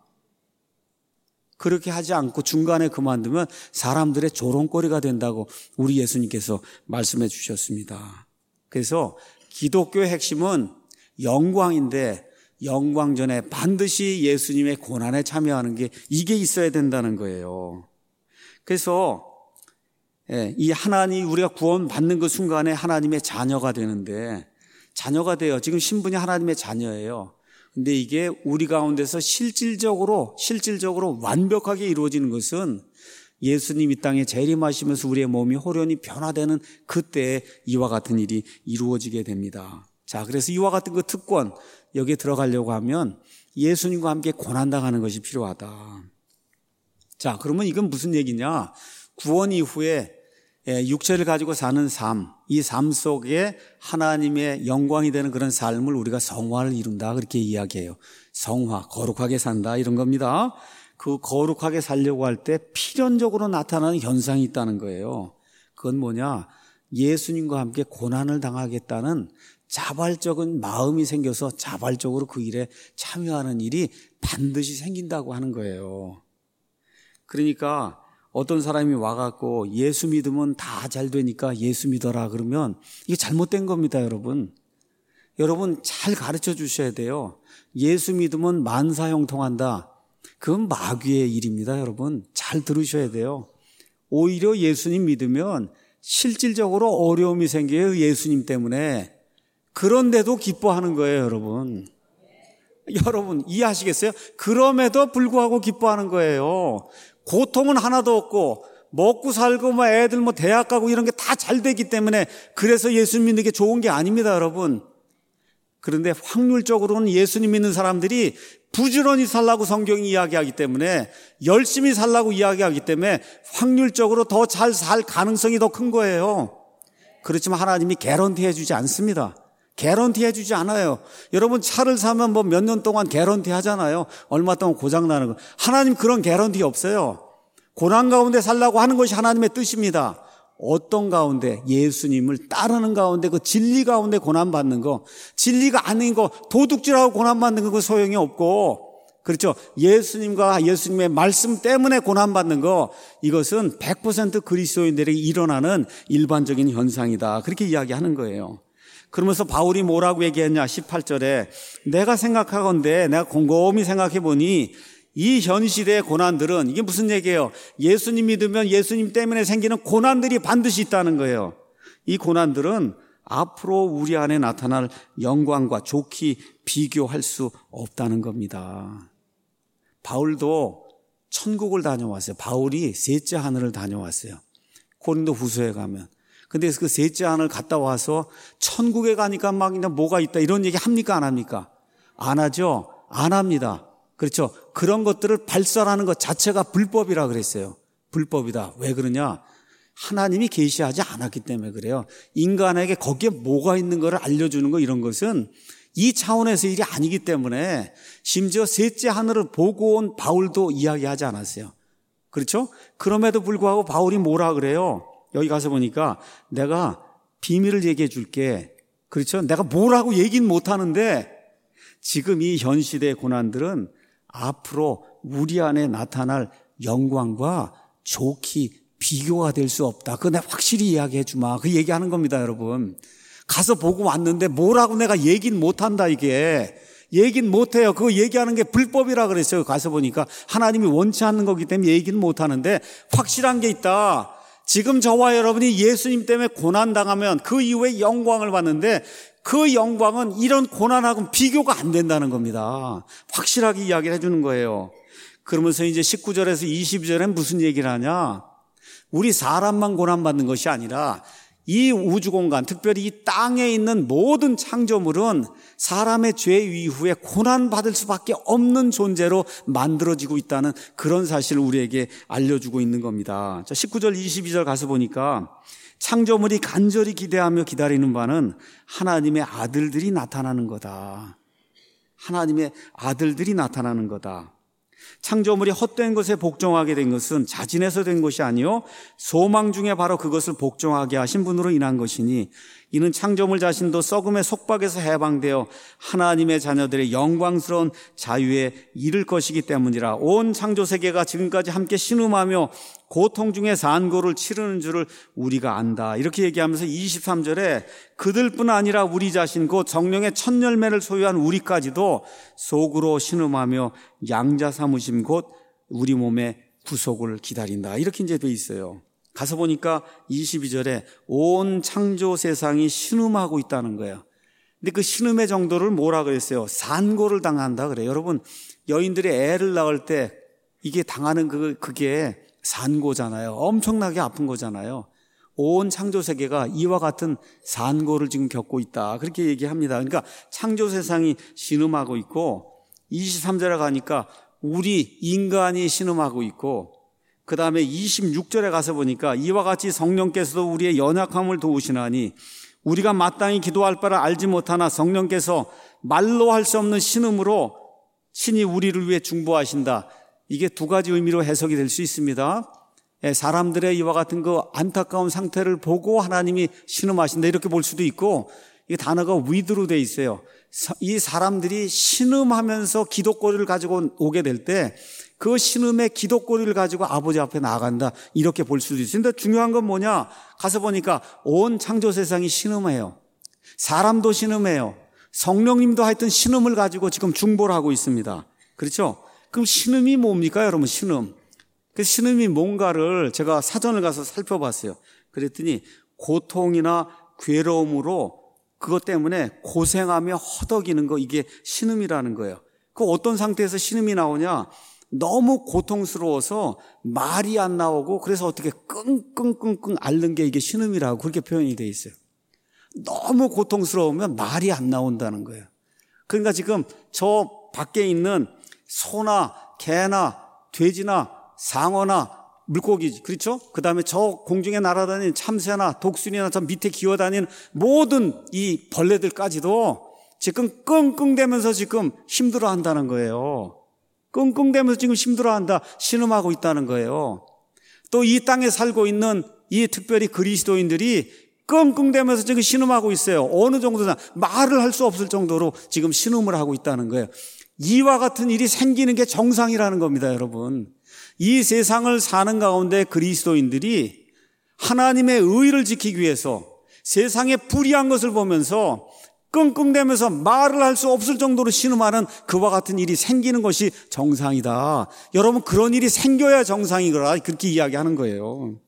그렇게 하지 않고 중간에 그만두면 사람들의 조롱거리가 된다고 우리 예수님께서 말씀해 주셨습니다. 그래서 기독교의 핵심은 영광인데 영광 전에 반드시 예수님의 고난에 참여하는 게 이게 있어야 된다는 거예요. 그래서 이 하나님 우리가 구원받는 그 순간에 하나님의 자녀가 되는데 자녀가 돼요. 지금 신분이 하나님의 자녀예요. 근데 이게 우리 가운데서 실질적으로 완벽하게 이루어지는 것은 예수님 이 땅에 재림하시면서 우리의 몸이 호련히 변화되는 그때에 이와 같은 일이 이루어지게 됩니다. 자, 그래서 이와 같은 그 특권 여기에 들어가려고 하면 예수님과 함께 고난당하는 것이 필요하다. 자, 그러면 이건 무슨 얘기냐? 구원 이후에 육체를 가지고 사는 삶, 이 삶 속에 하나님의 영광이 되는 그런 삶을 우리가 성화를 이룬다 그렇게 이야기해요. 성화, 거룩하게 산다 이런 겁니다. 그 거룩하게 살려고 할 때 필연적으로 나타나는 현상이 있다는 거예요. 그건 뭐냐? 예수님과 함께 고난을 당하겠다는 자발적인 마음이 생겨서 자발적으로 그 일에 참여하는 일이 반드시 생긴다고 하는 거예요. 그러니까 어떤 사람이 와갖고 예수 믿으면 다 잘 되니까 예수 믿어라 그러면 이게 잘못된 겁니다, 여러분. 여러분 잘 가르쳐 주셔야 돼요. 예수 믿으면 만사형통한다. 그건 마귀의 일입니다, 여러분. 잘 들으셔야 돼요. 오히려 예수님 믿으면 실질적으로 어려움이 생겨요, 예수님 때문에. 그런데도 기뻐하는 거예요, 여러분. 여러분 이해하시겠어요? 그럼에도 불구하고 기뻐하는 거예요. 고통은 하나도 없고 먹고 살고 뭐 애들 뭐 대학 가고 이런 게 다 잘 되기 때문에 그래서 예수 믿는 게 좋은 게 아닙니다, 여러분. 그런데 확률적으로는 예수님 믿는 사람들이 부지런히 살라고 성경이 이야기하기 때문에 열심히 살라고 이야기하기 때문에 확률적으로 더 잘 살 가능성이 더 큰 거예요. 그렇지만 하나님이 개런티 해주지 않습니다. 개런티 해주지 않아요. 여러분 차를 사면 뭐 몇 년 동안 개런티 하잖아요. 얼마 동안 고장나는 거. 하나님 그런 개런티 없어요. 고난 가운데 살라고 하는 것이 하나님의 뜻입니다. 어떤 가운데? 예수님을 따르는 가운데 그 진리 가운데 고난받는 거. 진리가 아닌 거 도둑질하고 고난받는 거 소용이 없고 그렇죠. 예수님과 예수님의 말씀 때문에 고난받는 거 이것은 100% 그리스도인들에게 일어나는 일반적인 현상이다. 그렇게 이야기하는 거예요. 그러면서 바울이 뭐라고 얘기했냐 18절에 내가 생각하건대 내가 곰곰이 생각해 보니 이 현 시대의 고난들은 이게 무슨 얘기예요? 예수님 믿으면 예수님 때문에 생기는 고난들이 반드시 있다는 거예요. 이 고난들은 앞으로 우리 안에 나타날 영광과 좋게 비교할 수 없다는 겁니다. 바울도 천국을 다녀왔어요. 바울이 셋째 하늘을 다녀왔어요. 고린도 후서에 가면. 근데 그 셋째 하늘 갔다 와서 천국에 가니까 막 뭐가 있다 이런 얘기 합니까 안 합니까? 안 하죠. 안 합니다. 그렇죠. 그런 것들을 발설하는 것 자체가 불법이라 그랬어요. 불법이다. 왜 그러냐? 하나님이 계시하지 않았기 때문에 그래요. 인간에게 거기에 뭐가 있는 거를 알려주는 거 이런 것은 이 차원에서 일이 아니기 때문에 심지어 셋째 하늘을 보고 온 바울도 이야기하지 않았어요. 그렇죠? 그럼에도 불구하고 바울이 뭐라 그래요? 여기 가서 보니까 내가 비밀을 얘기해 줄게. 그렇죠? 내가 뭐라고 얘기는 못하는데 지금 이 현 시대의 고난들은 앞으로 우리 안에 나타날 영광과 좋기 비교가 될 수 없다. 그거 내가 확실히 이야기해 주마. 그 얘기하는 겁니다, 여러분. 가서 보고 왔는데 뭐라고 내가 얘기는 못한다, 이게. 얘기는 못해요. 그거 얘기하는 게 불법이라 그랬어요. 가서 보니까 하나님이 원치 않는 거기 때문에 얘기는 못하는데 확실한 게 있다. 지금 저와 여러분이 예수님 때문에 고난당하면 그 이후에 영광을 받는데 그 영광은 이런 고난하고는 비교가 안 된다는 겁니다. 확실하게 이야기를 해주는 거예요. 그러면서 이제 19절에서 22절엔 무슨 얘기를 하냐? 우리 사람만 고난받는 것이 아니라 이 우주공간, 특별히 이 땅에 있는 모든 창조물은 사람의 죄 이후에 고난받을 수밖에 없는 존재로 만들어지고 있다는 그런 사실을 우리에게 알려주고 있는 겁니다. 자, 19절, 22절 가서 보니까 창조물이 간절히 기대하며 기다리는 바는 하나님의 아들들이 나타나는 거다. 하나님의 아들들이 나타나는 거다. 창조물이 헛된 것에 복종하게 된 것은 자진해서 된 것이 아니요 소망 중에 바로 그것을 복종하게 하신 분으로 인한 것이니 이는 창조물 자신도 썩음의 속박에서 해방되어 하나님의 자녀들의 영광스러운 자유에 이를 것이기 때문이라. 온 창조세계가 지금까지 함께 신음하며 고통 중에 산고를 치르는 줄을 우리가 안다. 이렇게 얘기하면서 23절에 그들뿐 아니라 우리 자신 곧 성령의 첫 열매를 소유한 우리까지도 속으로 신음하며 양자 삼으심 곧 우리 몸의 구속을 기다린다. 이렇게 이제 돼 있어요. 가서 보니까 22절에 온 창조 세상이 신음하고 있다는 거예요. 근데 그 신음의 정도를 뭐라 그랬어요? 산고를 당한다 그래요. 여러분, 여인들이 애를 낳을 때 이게 당하는 그게 산고잖아요. 엄청나게 아픈 거잖아요. 온 창조 세계가 이와 같은 산고를 지금 겪고 있다. 그렇게 얘기합니다. 그러니까 창조 세상이 신음하고 있고 23절에 가니까 우리 인간이 신음하고 있고 그 다음에 26절에 가서 보니까 이와 같이 성령께서도 우리의 연약함을 도우시나니 우리가 마땅히 기도할 바를 알지 못하나 성령께서 말로 할 수 없는 신음으로 신이 우리를 위해 중보하신다. 이게 두 가지 의미로 해석이 될 수 있습니다. 사람들의 이와 같은 그 안타까운 상태를 보고 하나님이 신음하신다 이렇게 볼 수도 있고 이 단어가 with로 돼 있어요. 이 사람들이 신음하면서 기도거리를 가지고 오게 될 때 그 신음의 기도거리를 가지고 아버지 앞에 나아간다 이렇게 볼 수도 있습니다. 중요한 건 뭐냐? 가서 보니까 온 창조 세상이 신음해요. 사람도 신음해요. 성령님도 하여튼 신음을 가지고 지금 중보를 하고 있습니다. 그렇죠? 그럼 신음이 뭡니까 여러분? 신음. 그 신음이 뭔가를 제가 사전을 가서 살펴봤어요. 그랬더니 고통이나 괴로움으로 그것 때문에 고생하며 허덕이는 거 이게 신음이라는 거예요. 그 어떤 상태에서 신음이 나오냐? 너무 고통스러워서 말이 안 나오고 그래서 어떻게 끙끙끙끙 앓는 게 이게 신음이라고 그렇게 표현이 돼 있어요. 너무 고통스러우면 말이 안 나온다는 거예요. 그러니까 지금 저 밖에 있는 소나 개나 돼지나 상어나 물고기, 그렇죠? 그 다음에 저 공중에 날아다니는 참새나 독수리나 저 밑에 기어다니는 모든 이 벌레들까지도 지금 끙끙대면서 지금 힘들어 한다는 거예요. 끙끙대면서 지금 힘들어 한다, 신음하고 있다는 거예요. 또 이 땅에 살고 있는 이 특별히 그리스도인들이 끙끙대면서 지금 신음하고 있어요. 어느 정도나 말을 할 수 없을 정도로 지금 신음을 하고 있다는 거예요. 이와 같은 일이 생기는 게 정상이라는 겁니다, 여러분. 이 세상을 사는 가운데 그리스도인들이 하나님의 의를 지키기 위해서 세상에 불의한 것을 보면서 끙끙대면서 말을 할 수 없을 정도로 신음하는 그와 같은 일이 생기는 것이 정상이다. 여러분, 그런 일이 생겨야 정상이거라 그렇게 이야기하는 거예요.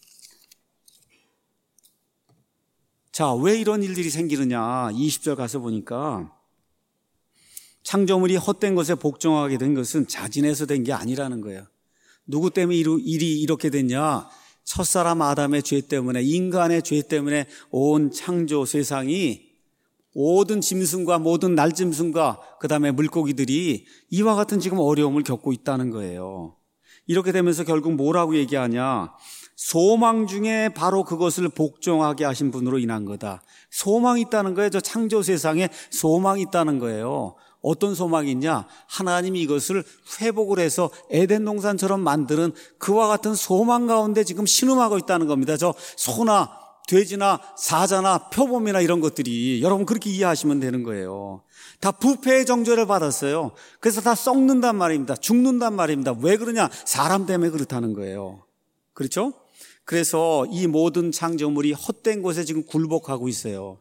자, 왜 이런 일들이 생기느냐? 20절 가서 보니까 창조물이 헛된 것에 복종하게 된 것은 자진해서 된 게 아니라는 거예요. 누구 때문에 일이 이렇게 됐냐? 첫사람 아담의 죄 때문에, 인간의 죄 때문에 온 창조 세상이 모든 짐승과 모든 날짐승과 그 다음에 물고기들이 이와 같은 지금 어려움을 겪고 있다는 거예요. 이렇게 되면서 결국 뭐라고 얘기하냐? 소망 중에 바로 그것을 복종하게 하신 분으로 인한 거다. 소망이 있다는 거예요. 저 창조 세상에 소망이 있다는 거예요. 어떤 소망이 있냐? 하나님이 이것을 회복을 해서 에덴 동산처럼 만드는 그와 같은 소망 가운데 지금 신음하고 있다는 겁니다. 저 소나 돼지나 사자나 표범이나 이런 것들이 여러분 그렇게 이해하시면 되는 거예요. 다 부패의 정죄를 받았어요. 그래서 다 썩는단 말입니다. 죽는단 말입니다. 왜 그러냐? 사람 때문에 그렇다는 거예요. 그렇죠? 그래서 이 모든 창조물이 헛된 곳에 지금 굴복하고 있어요.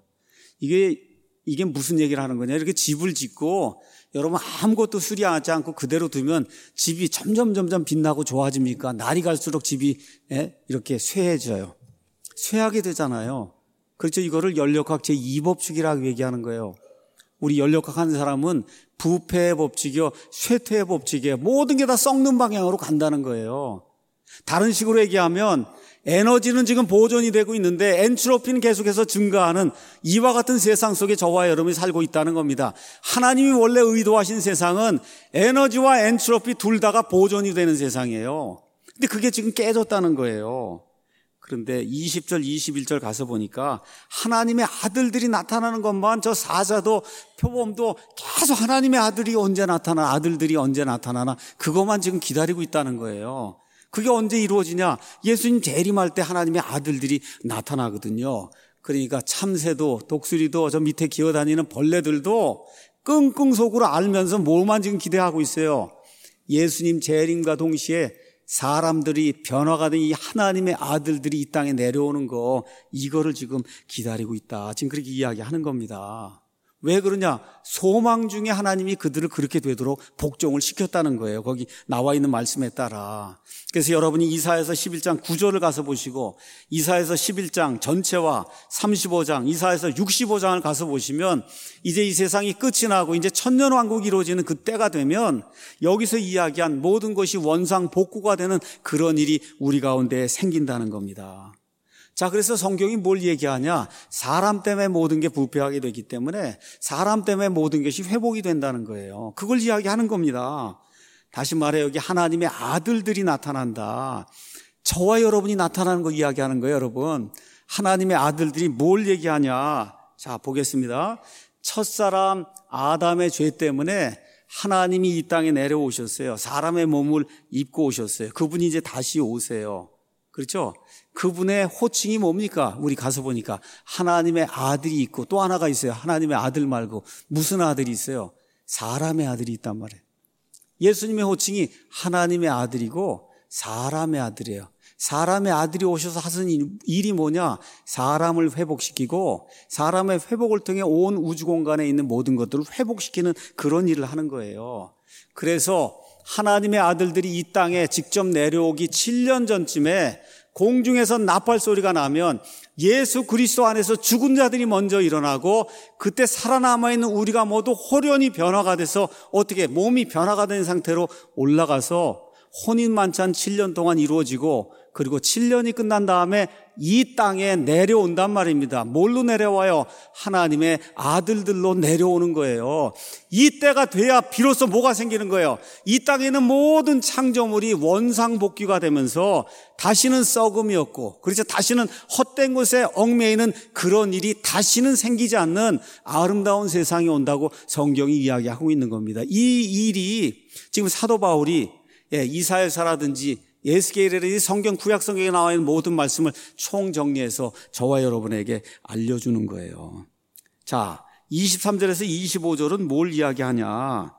이게 무슨 얘기를 하는 거냐? 이렇게 집을 짓고 여러분 아무것도 수리하지 않고 그대로 두면 집이 점점 빛나고 좋아집니까? 날이 갈수록 집이 이렇게 쇠해져요. 쇠하게 되잖아요. 그렇죠? 이거를 연력학 제2법칙이라고 얘기하는 거예요. 우리 연력학 하는 사람은 부패의 법칙이요, 쇠퇴의 법칙이에요. 모든 게 다 썩는 방향으로 간다는 거예요. 다른 식으로 얘기하면 에너지는 지금 보존이 되고 있는데 엔트로피는 계속해서 증가하는 이와 같은 세상 속에 저와 여러분이 살고 있다는 겁니다. 하나님이 원래 의도하신 세상은 에너지와 엔트로피 둘 다가 보존이 되는 세상이에요. 근데 그게 지금 깨졌다는 거예요. 그런데 20절, 21절 가서 보니까 하나님의 아들들이 나타나는 것만, 저 사자도 표범도 계속 하나님의 아들이 언제 나타나, 아들들이 언제 나타나나 그것만 지금 기다리고 있다는 거예요. 그게 언제 이루어지냐? 예수님 재림할 때 하나님의 아들들이 나타나거든요. 그러니까 참새도, 독수리도, 저 밑에 기어다니는 벌레들도 끙끙 속으로 알면서 뭐만 지금 기대하고 있어요? 예수님 재림과 동시에 사람들이 변화가 된 이 하나님의 아들들이 이 땅에 내려오는 거, 이거를 지금 기다리고 있다. 지금 그렇게 이야기하는 겁니다. 왜 그러냐? 소망 중에 하나님이 그들을 그렇게 되도록 복종을 시켰다는 거예요. 거기 나와 있는 말씀에 따라. 그래서 여러분이 이사야서 11장 9절을 가서 보시고 이사야서 11장 전체와 35장, 이사야서 65장을 가서 보시면 이제 이 세상이 끝이 나고 이제 천년왕국이 이루어지는 그때가 되면 여기서 이야기한 모든 것이 원상복구가 되는 그런 일이 우리 가운데 생긴다는 겁니다. 자, 그래서 성경이 뭘 얘기하냐? 사람 때문에 모든 게 부패하게 되기 때문에 사람 때문에 모든 것이 회복이 된다는 거예요. 그걸 이야기하는 겁니다. 다시 말해 여기 하나님의 아들들이 나타난다. 저와 여러분이 나타나는 거 이야기하는 거예요, 여러분. 하나님의 아들들이 뭘 얘기하냐? 자, 보겠습니다. 첫사람 아담의 죄 때문에 하나님이 이 땅에 내려오셨어요. 사람의 몸을 입고 오셨어요. 그분이 이제 다시 오세요. 그렇죠? 그분의 호칭이 뭡니까? 우리 가서 보니까 하나님의 아들이 있고 또 하나가 있어요. 하나님의 아들 말고 무슨 아들이 있어요? 사람의 아들이 있단 말이에요. 예수님의 호칭이 하나님의 아들이고 사람의 아들이에요. 사람의 아들이 오셔서 하신 일이 뭐냐? 사람을 회복시키고 사람의 회복을 통해 온 우주 공간에 있는 모든 것들을 회복시키는 그런 일을 하는 거예요. 그래서 하나님의 아들들이 이 땅에 직접 내려오기 7년 전쯤에 공중에서 나팔 소리가 나면 예수 그리스도 안에서 죽은 자들이 먼저 일어나고 그때 살아남아있는 우리가 모두 홀연히 변화가 돼서 어떻게 몸이 변화가 된 상태로 올라가서 혼인만찬 7년 동안 이루어지고 그리고 7년이 끝난 다음에 이 땅에 내려온단 말입니다. 뭘로 내려와요? 하나님의 아들들로 내려오는 거예요. 이때가 돼야 비로소 뭐가 생기는 거예요? 이 땅에 있는 모든 창조물이 원상복귀가 되면서 다시는 썩음이 없고 그래서 다시는 헛된 곳에 얽매이는 그런 일이 다시는 생기지 않는 아름다운 세상이 온다고 성경이 이야기하고 있는 겁니다. 이 일이 지금 사도 바울이 이사야서라든지 예스겔이라든지 성경 구약 성경에 나와 있는 모든 말씀을 총정리해서 저와 여러분에게 알려주는 거예요. 자, 23절에서 25절은 뭘 이야기하냐?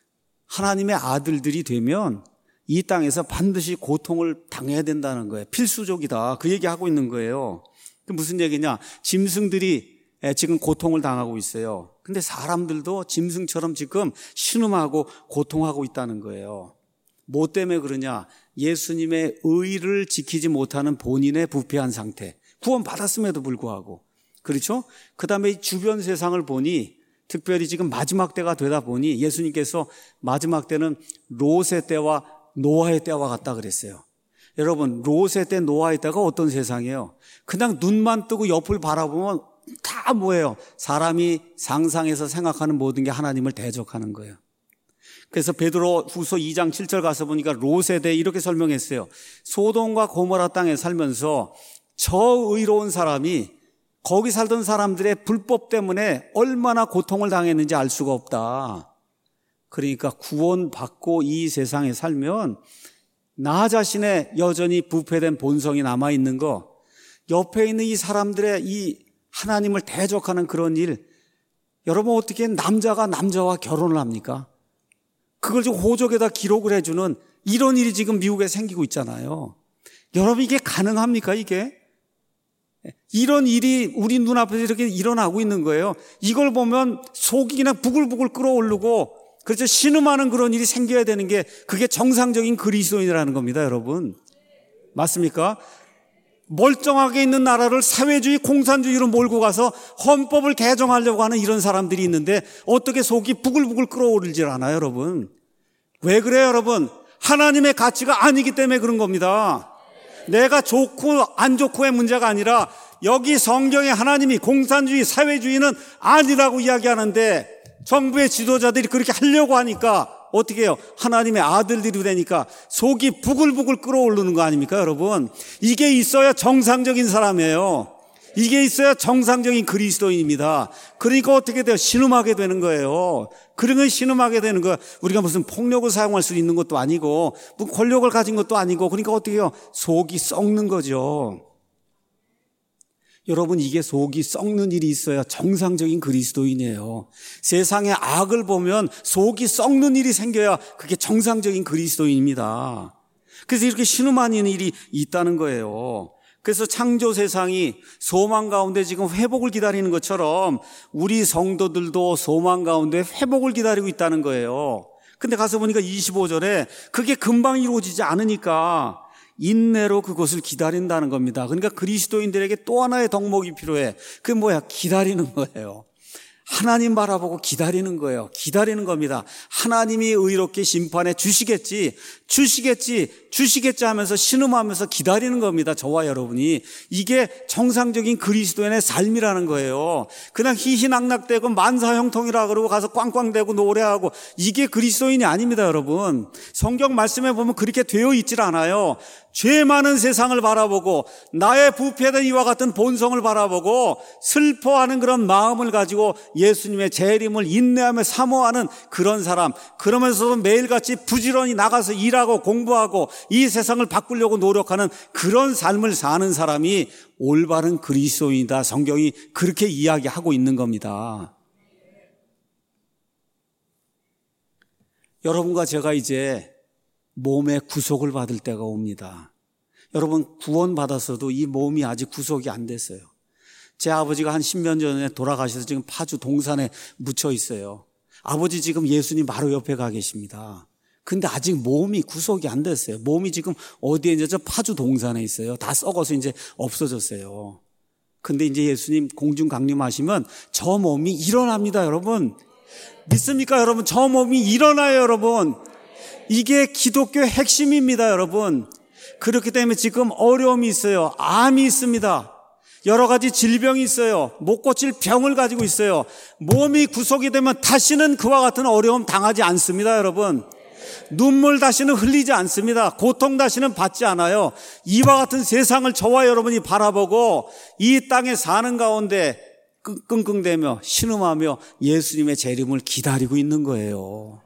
하나님의 아들들이 되면 이 땅에서 반드시 고통을 당해야 된다는 거예요. 필수적이다. 그 얘기하고 있는 거예요. 그 무슨 얘기냐? 짐승들이 지금 고통을 당하고 있어요. 근데 사람들도 짐승처럼 지금 신음하고 고통하고 있다는 거예요. 뭐 때문에 그러냐? 예수님의 의를 지키지 못하는 본인의 부패한 상태. 구원 받았음에도 불구하고. 그렇죠? 그 다음에 주변 세상을 보니 특별히 지금 마지막 때가 되다 보니 예수님께서 마지막 때는 롯의 때와 노아의 때와 같다 그랬어요. 여러분, 롯의 때, 노아의 때가 어떤 세상이에요? 그냥 눈만 뜨고 옆을 바라보면 다 뭐예요? 사람이 상상해서 생각하는 모든 게 하나님을 대적하는 거예요. 그래서 베드로 후서 2장 7절 가서 보니까 롯에 대해 이렇게 설명했어요. 소돔과 고모라 땅에 살면서 저 의로운 사람이 거기 살던 사람들의 불법 때문에 얼마나 고통을 당했는지 알 수가 없다. 그러니까 구원받고 이 세상에 살면 나 자신의 여전히 부패된 본성이 남아있는 거, 옆에 있는 이 사람들의 이 하나님을 대적하는 그런 일, 여러분 어떻게 남자가 남자와 결혼을 합니까? 그걸 지금 호적에다 기록을 해주는 이런 일이 지금 미국에 생기고 있잖아요. 여러분 이게 가능합니까 이게? 이런 일이 우리 눈앞에서 이렇게 일어나고 있는 거예요. 이걸 보면 속이 그냥 부글부글 끓어오르고 그렇죠. 신음하는 그런 일이 생겨야 되는 게 그게 정상적인 그리스도인이라는 겁니다, 여러분. 맞습니까? 멀쩡하게 있는 나라를 사회주의, 공산주의로 몰고 가서 헌법을 개정하려고 하는 이런 사람들이 있는데 어떻게 속이 부글부글 끓어오르질 않아요, 여러분? 왜 그래요, 여러분? 하나님의 가치가 아니기 때문에 그런 겁니다. 내가 좋고 안 좋고의 문제가 아니라 여기 성경에 하나님이 공산주의, 사회주의는 아니라고 이야기하는데 정부의 지도자들이 그렇게 하려고 하니까 어떻게 해요? 하나님의 아들들이 되니까 속이 부글부글 끓어오르는 거 아닙니까, 여러분? 이게 있어야 정상적인 사람이에요. 이게 있어야 정상적인 그리스도인입니다. 그러니까 어떻게 돼요? 신음하게 되는 거예요. 그러면 신음하게 되는 거예요. 우리가 무슨 폭력을 사용할 수 있는 것도 아니고 무슨 권력을 가진 것도 아니고 그러니까 어떻게 해요? 속이 썩는 거죠. 여러분 이게 속이 썩는 일이 있어야 정상적인 그리스도인이에요. 세상의 악을 보면 속이 썩는 일이 생겨야 그게 정상적인 그리스도인입니다. 그래서 이렇게 신음하는 일이 있다는 거예요. 그래서 창조 세상이 소망 가운데 지금 회복을 기다리는 것처럼 우리 성도들도 소망 가운데 회복을 기다리고 있다는 거예요. 근데 가서 보니까 25절에 그게 금방 이루어지지 않으니까 인내로 그것을 기다린다는 겁니다. 그러니까 그리스도인들에게 또 하나의 덕목이 필요해. 그게 뭐야? 기다리는 거예요. 하나님 바라보고 기다리는 거예요. 기다리는 겁니다. 하나님이 의롭게 심판해 주시겠지 하면서 신음하면서 기다리는 겁니다. 저와 여러분이. 이게 정상적인 그리스도인의 삶이라는 거예요. 그냥 희희낙낙대고 만사형통이라 그러고 가서 꽝꽝대고 노래하고 이게 그리스도인이 아닙니다, 여러분. 성경 말씀에 보면 그렇게 되어 있질 않아요. 죄 많은 세상을 바라보고 나의 부패된 이와 같은 본성을 바라보고 슬퍼하는 그런 마음을 가지고 예수님의 재림을 인내하며 사모하는 그런 사람, 그러면서도 매일같이 부지런히 나가서 일하고 공부하고 이 세상을 바꾸려고 노력하는 그런 삶을 사는 사람이 올바른 그리스도인이다. 성경이 그렇게 이야기하고 있는 겁니다. 여러분과 제가 이제 몸의 구속을 받을 때가 옵니다. 여러분 구원받았어도 이 몸이 아직 구속이 안 됐어요. 제 아버지가 한 10년 전에 돌아가셔서 지금 파주 동산에 묻혀 있어요. 아버지 지금 예수님 바로 옆에 가 계십니다. 근데 아직 몸이 구속이 안 됐어요. 몸이 지금 어디에 이제 저 파주 동산에 있어요. 다 썩어서 이제 없어졌어요. 근데 이제 예수님 공중 강림하시면 저 몸이 일어납니다, 여러분. 믿습니까, 여러분? 저 몸이 일어나요, 여러분. 이게 기독교의 핵심입니다, 여러분. 그렇기 때문에 지금 어려움이 있어요. 암이 있습니다. 여러 가지 질병이 있어요. 못 고칠 병을 가지고 있어요. 몸이 구속이 되면 다시는 그와 같은 어려움 당하지 않습니다, 여러분. 눈물 다시는 흘리지 않습니다. 고통 다시는 받지 않아요. 이와 같은 세상을 저와 여러분이 바라보고 이 땅에 사는 가운데 끙끙대며 신음하며 예수님의 재림을 기다리고 있는 거예요.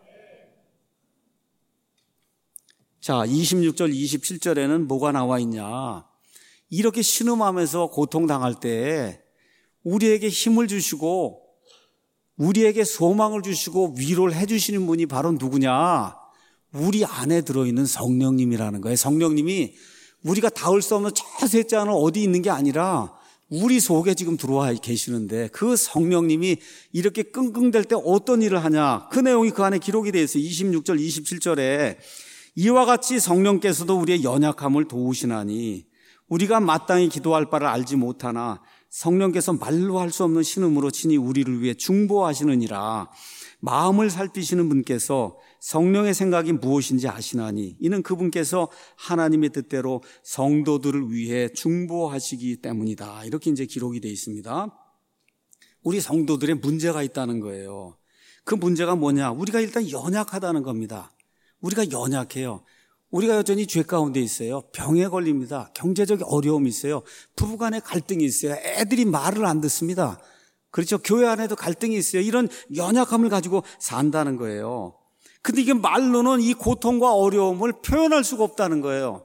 자, 26절, 27절에는 뭐가 나와 있냐? 이렇게 신음하면서 고통당할 때 우리에게 힘을 주시고 우리에게 소망을 주시고 위로를 해주시는 분이 바로 누구냐? 우리 안에 들어있는 성령님이라는 거예요. 성령님이 우리가 닿을 수 없는 저 셋째 하늘 어디 있는 게 아니라 우리 속에 지금 들어와 계시는데 그 성령님이 이렇게 끙끙댈 때 어떤 일을 하냐? 그 내용이 그 안에 기록이 되어 있어요. 26절, 27절에 이와 같이 성령께서도 우리의 연약함을 도우시나니 우리가 마땅히 기도할 바를 알지 못하나 성령께서 말로 할 수 없는 신음으로 친히 우리를 위해 중보하시느니라. 마음을 살피시는 분께서 성령의 생각이 무엇인지 아시나니 이는 그분께서 하나님의 뜻대로 성도들을 위해 중보하시기 때문이다. 이렇게 이제 기록이 되어 있습니다. 우리 성도들의 문제가 있다는 거예요. 그 문제가 뭐냐? 우리가 일단 연약하다는 겁니다. 우리가 연약해요. 우리가 여전히 죄 가운데 있어요. 병에 걸립니다. 경제적 어려움이 있어요. 부부간에 갈등이 있어요. 애들이 말을 안 듣습니다. 그렇죠. 교회 안에도 갈등이 있어요. 이런 연약함을 가지고 산다는 거예요. 근데 이게 말로는 이 고통과 어려움을 표현할 수가 없다는 거예요.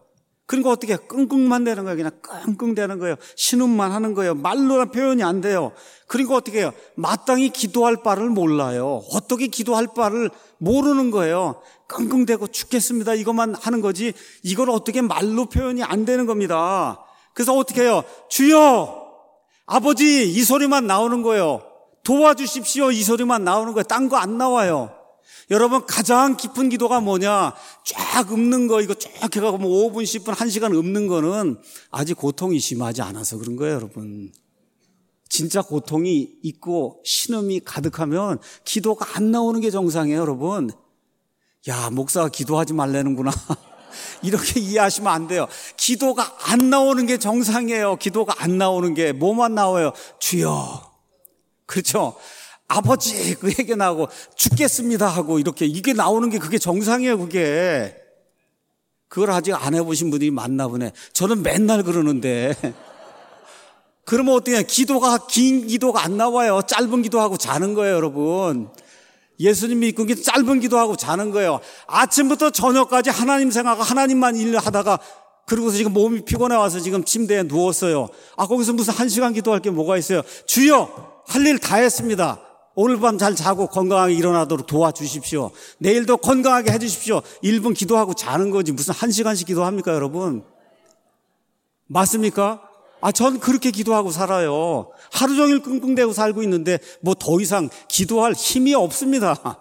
그러니까 어떻게 해요? 끙끙만 대는 거예요. 그냥 끙끙 대는 거예요. 신음만 하는 거예요. 말로는 표현이 안 돼요. 그러니까 어떻게 해요? 마땅히 기도할 바를 몰라요. 어떻게 기도할 바를 모르는 거예요. 끙끙대고 죽겠습니다. 이것만 하는 거지 이걸 어떻게 말로 표현이 안 되는 겁니다. 그래서 어떻게 해요? 주여, 아버지, 이 소리만 나오는 거예요. 도와주십시오, 이 소리만 나오는 거예요. 딴 거 안 나와요. 여러분, 가장 깊은 기도가 뭐냐? 쫙 읊는 거, 이거 쫙 해가고 뭐 5분, 10분, 1시간 읊는 거는 아직 고통이 심하지 않아서 그런 거예요, 여러분. 진짜 고통이 있고 신음이 가득하면 기도가 안 나오는 게 정상이에요, 여러분. 야, 목사가 기도하지 말라는구나. 이렇게 이해하시면 안 돼요. 기도가 안 나오는 게 정상이에요. 기도가 안 나오는 게 뭐만 나와요? 주여. 그렇죠? 아버지, 그 얘기 나오고 죽겠습니다 하고 이렇게 이게 나오는 게 그게 정상이에요, 그게. 그걸 아직 안 해보신 분들이 많나 보네. 저는 맨날 그러는데. 그러면 어떻게 해요? 긴 기도가 안 나와요. 짧은 기도하고 자는 거예요, 여러분. 예수님 믿고 짧은 기도하고 자는 거예요. 아침부터 저녁까지 하나님 생각하고 하나님만 일을 하다가 그러고서 지금 몸이 피곤해 와서 지금 침대에 누웠어요. 거기서 무슨 1시간 기도할 게 뭐가 있어요? 주여, 할 일 다 했습니다. 오늘 밤 잘 자고 건강하게 일어나도록 도와주십시오. 내일도 건강하게 해주십시오. 1분 기도하고 자는 거지 무슨 1시간씩 기도합니까, 여러분? 맞습니까? 전 그렇게 기도하고 살아요. 하루 종일 끙끙대고 살고 있는데 뭐 더 이상 기도할 힘이 없습니다.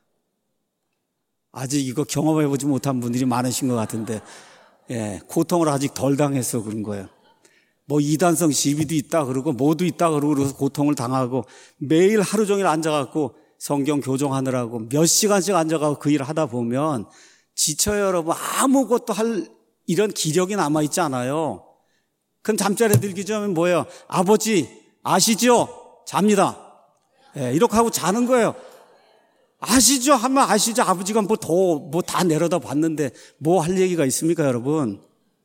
아직 이거 경험해보지 못한 분들이 많으신 것 같은데, 고통을 아직 덜 당해서 그런 거예요. 뭐 이단성 시비도 있다 그러고 뭐도 있다 그러고 그래서 고통을 당하고 매일 하루 종일 앉아갖고 성경 교정하느라고 몇 시간씩 앉아가고 그 일을 하다 보면 지쳐요, 여러분. 아무것도 할 이런 기력이 남아있지 않아요. 그럼 잠자리에 들기 전에 뭐예요? 아버지, 아시죠? 잡니다. 이렇게 하고 자는 거예요. 아시죠? 하면 아시죠? 아버지가 뭐 다 내려다 봤는데 뭐 할 얘기가 있습니까, 여러분?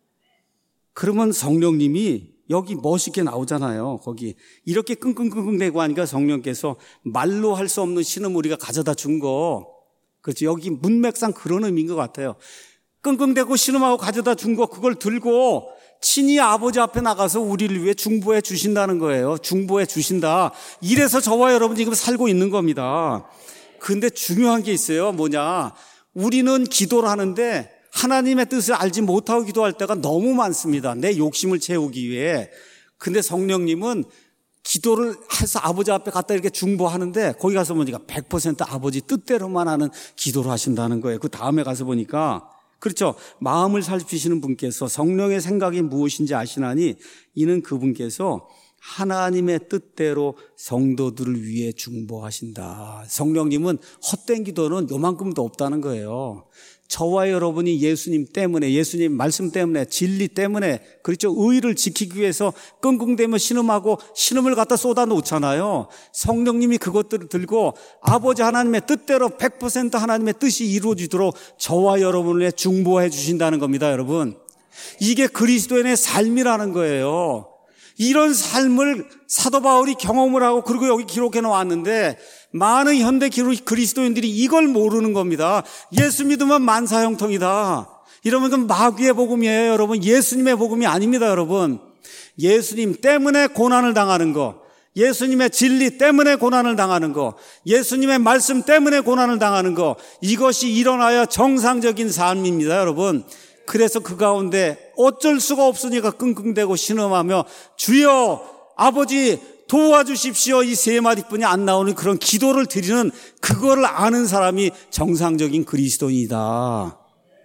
그러면 성령님이 여기 멋있게 나오잖아요. 거기 이렇게 끙끙끙끙대고 하니까 성령께서 말로 할 수 없는 신음 우리가 가져다 준 거. 그렇죠. 여기 문맥상 그런 의미인 것 같아요. 끙끙대고 신음하고 가져다 준 거, 그걸 들고 친히 아버지 앞에 나가서 우리를 위해 중보해 주신다는 거예요. 중보해 주신다. 이래서 저와 여러분 지금 살고 있는 겁니다. 근데 중요한 게 있어요. 뭐냐? 우리는 기도를 하는데 하나님의 뜻을 알지 못하고 기도할 때가 너무 많습니다. 내 욕심을 채우기 위해. 근데 성령님은 기도를 해서 아버지 앞에 갖다 이렇게 중보하는데 거기 가서 보니까 100% 아버지 뜻대로만 하는 기도를 하신다는 거예요. 그 다음에 가서 보니까 그렇죠. 마음을 살피시는 분께서 성령의 생각이 무엇인지 아시나니 이는 그분께서 하나님의 뜻대로 성도들을 위해 중보하신다. 성령님은 헛된 기도는 요만큼도 없다는 거예요. 저와 여러분이 예수님 때문에, 예수님 말씀 때문에, 진리 때문에, 그렇죠, 의를 지키기 위해서 끙끙대며 신음하고 신음을 갖다 쏟아 놓잖아요. 성령님이 그것들을 들고 아버지 하나님의 뜻대로 100% 하나님의 뜻이 이루어지도록 저와 여러분을 위해 중보해 주신다는 겁니다, 여러분. 이게 그리스도인의 삶이라는 거예요. 이런 삶을 사도 바울이 경험을 하고 그리고 여기 기록해 놓았는데 많은 현대 그리스도인들이 이걸 모르는 겁니다. 예수 믿으면 만사형통이다. 이러면 그건 마귀의 복음이에요, 여러분. 예수님의 복음이 아닙니다, 여러분. 예수님 때문에 고난을 당하는 거, 예수님의 진리 때문에 고난을 당하는 거, 예수님의 말씀 때문에 고난을 당하는 거, 이것이 일어나야 정상적인 삶입니다, 여러분. 그래서 그 가운데 어쩔 수가 없으니까 끙끙대고 신음하며 주여, 아버지 도와주십시오, 이 세 마디뿐이 안 나오는 그런 기도를 드리는, 그거를 아는 사람이 정상적인 그리스도인이다.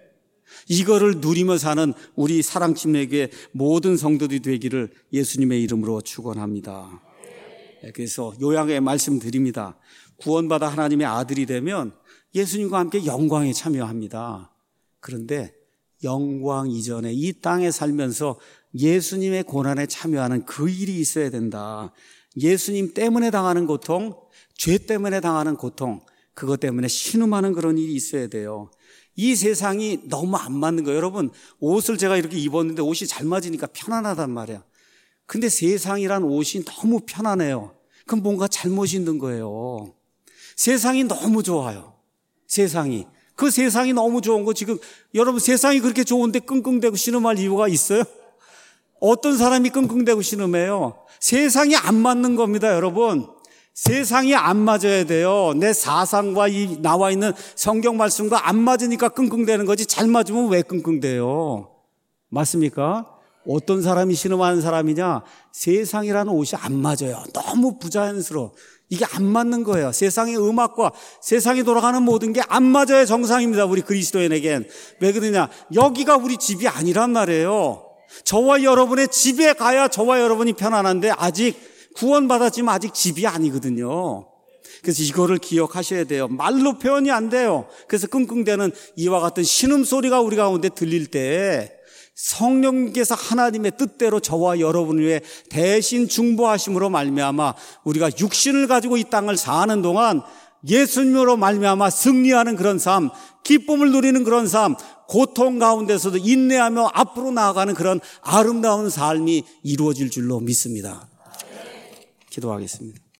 이거를 누리며 사는 우리 사랑침례교회 모든 성도들이 되기를 예수님의 이름으로 축원합니다. 그래서 요약의 말씀드립니다. 구원받아 하나님의 아들이 되면 예수님과 함께 영광에 참여합니다. 그런데 영광 이전에 이 땅에 살면서 예수님의 고난에 참여하는 그 일이 있어야 된다. 예수님 때문에 당하는 고통, 죄 때문에 당하는 고통, 그것 때문에 신음하는 그런 일이 있어야 돼요. 이 세상이 너무 안 맞는 거예요. 여러분, 옷을 제가 이렇게 입었는데 옷이 잘 맞으니까 편안하단 말이야. 근데 세상이란 옷이 너무 편안해요. 그럼 뭔가 잘못 있는 거예요. 세상이 너무 좋아요. 세상이 그 세상이 너무 좋은 거 지금 여러분 세상이 그렇게 좋은데 끙끙대고 신음할 이유가 있어요? 어떤 사람이 끙끙대고 신음해요? 세상이 안 맞는 겁니다, 여러분. 세상이 안 맞아야 돼요. 내 사상과 이 나와 있는 성경 말씀과 안 맞으니까 끙끙대는 거지 잘 맞으면 왜 끙끙대요? 맞습니까? 어떤 사람이 신음하는 사람이냐? 세상이라는 옷이 안 맞아요. 너무 부자연스러워. 이게 안 맞는 거예요. 세상의 음악과 세상이 돌아가는 모든 게 안 맞아야 정상입니다. 우리 그리스도인에겐. 왜 그러냐? 여기가 우리 집이 아니란 말이에요. 저와 여러분의 집에 가야 저와 여러분이 편안한데 아직 구원받았지만 아직 집이 아니거든요. 그래서 이거를 기억하셔야 돼요. 말로 표현이 안 돼요. 그래서 끙끙대는 이와 같은 신음소리가 우리 가운데 들릴 때 성령께서 하나님의 뜻대로 저와 여러분을 위해 대신 중보하심으로 말미암아 우리가 육신을 가지고 이 땅을 사는 동안 예수님으로 말미암아 승리하는 그런 삶, 기쁨을 누리는 그런 삶, 고통 가운데서도 인내하며 앞으로 나아가는 그런 아름다운 삶이 이루어질 줄로 믿습니다. 기도하겠습니다.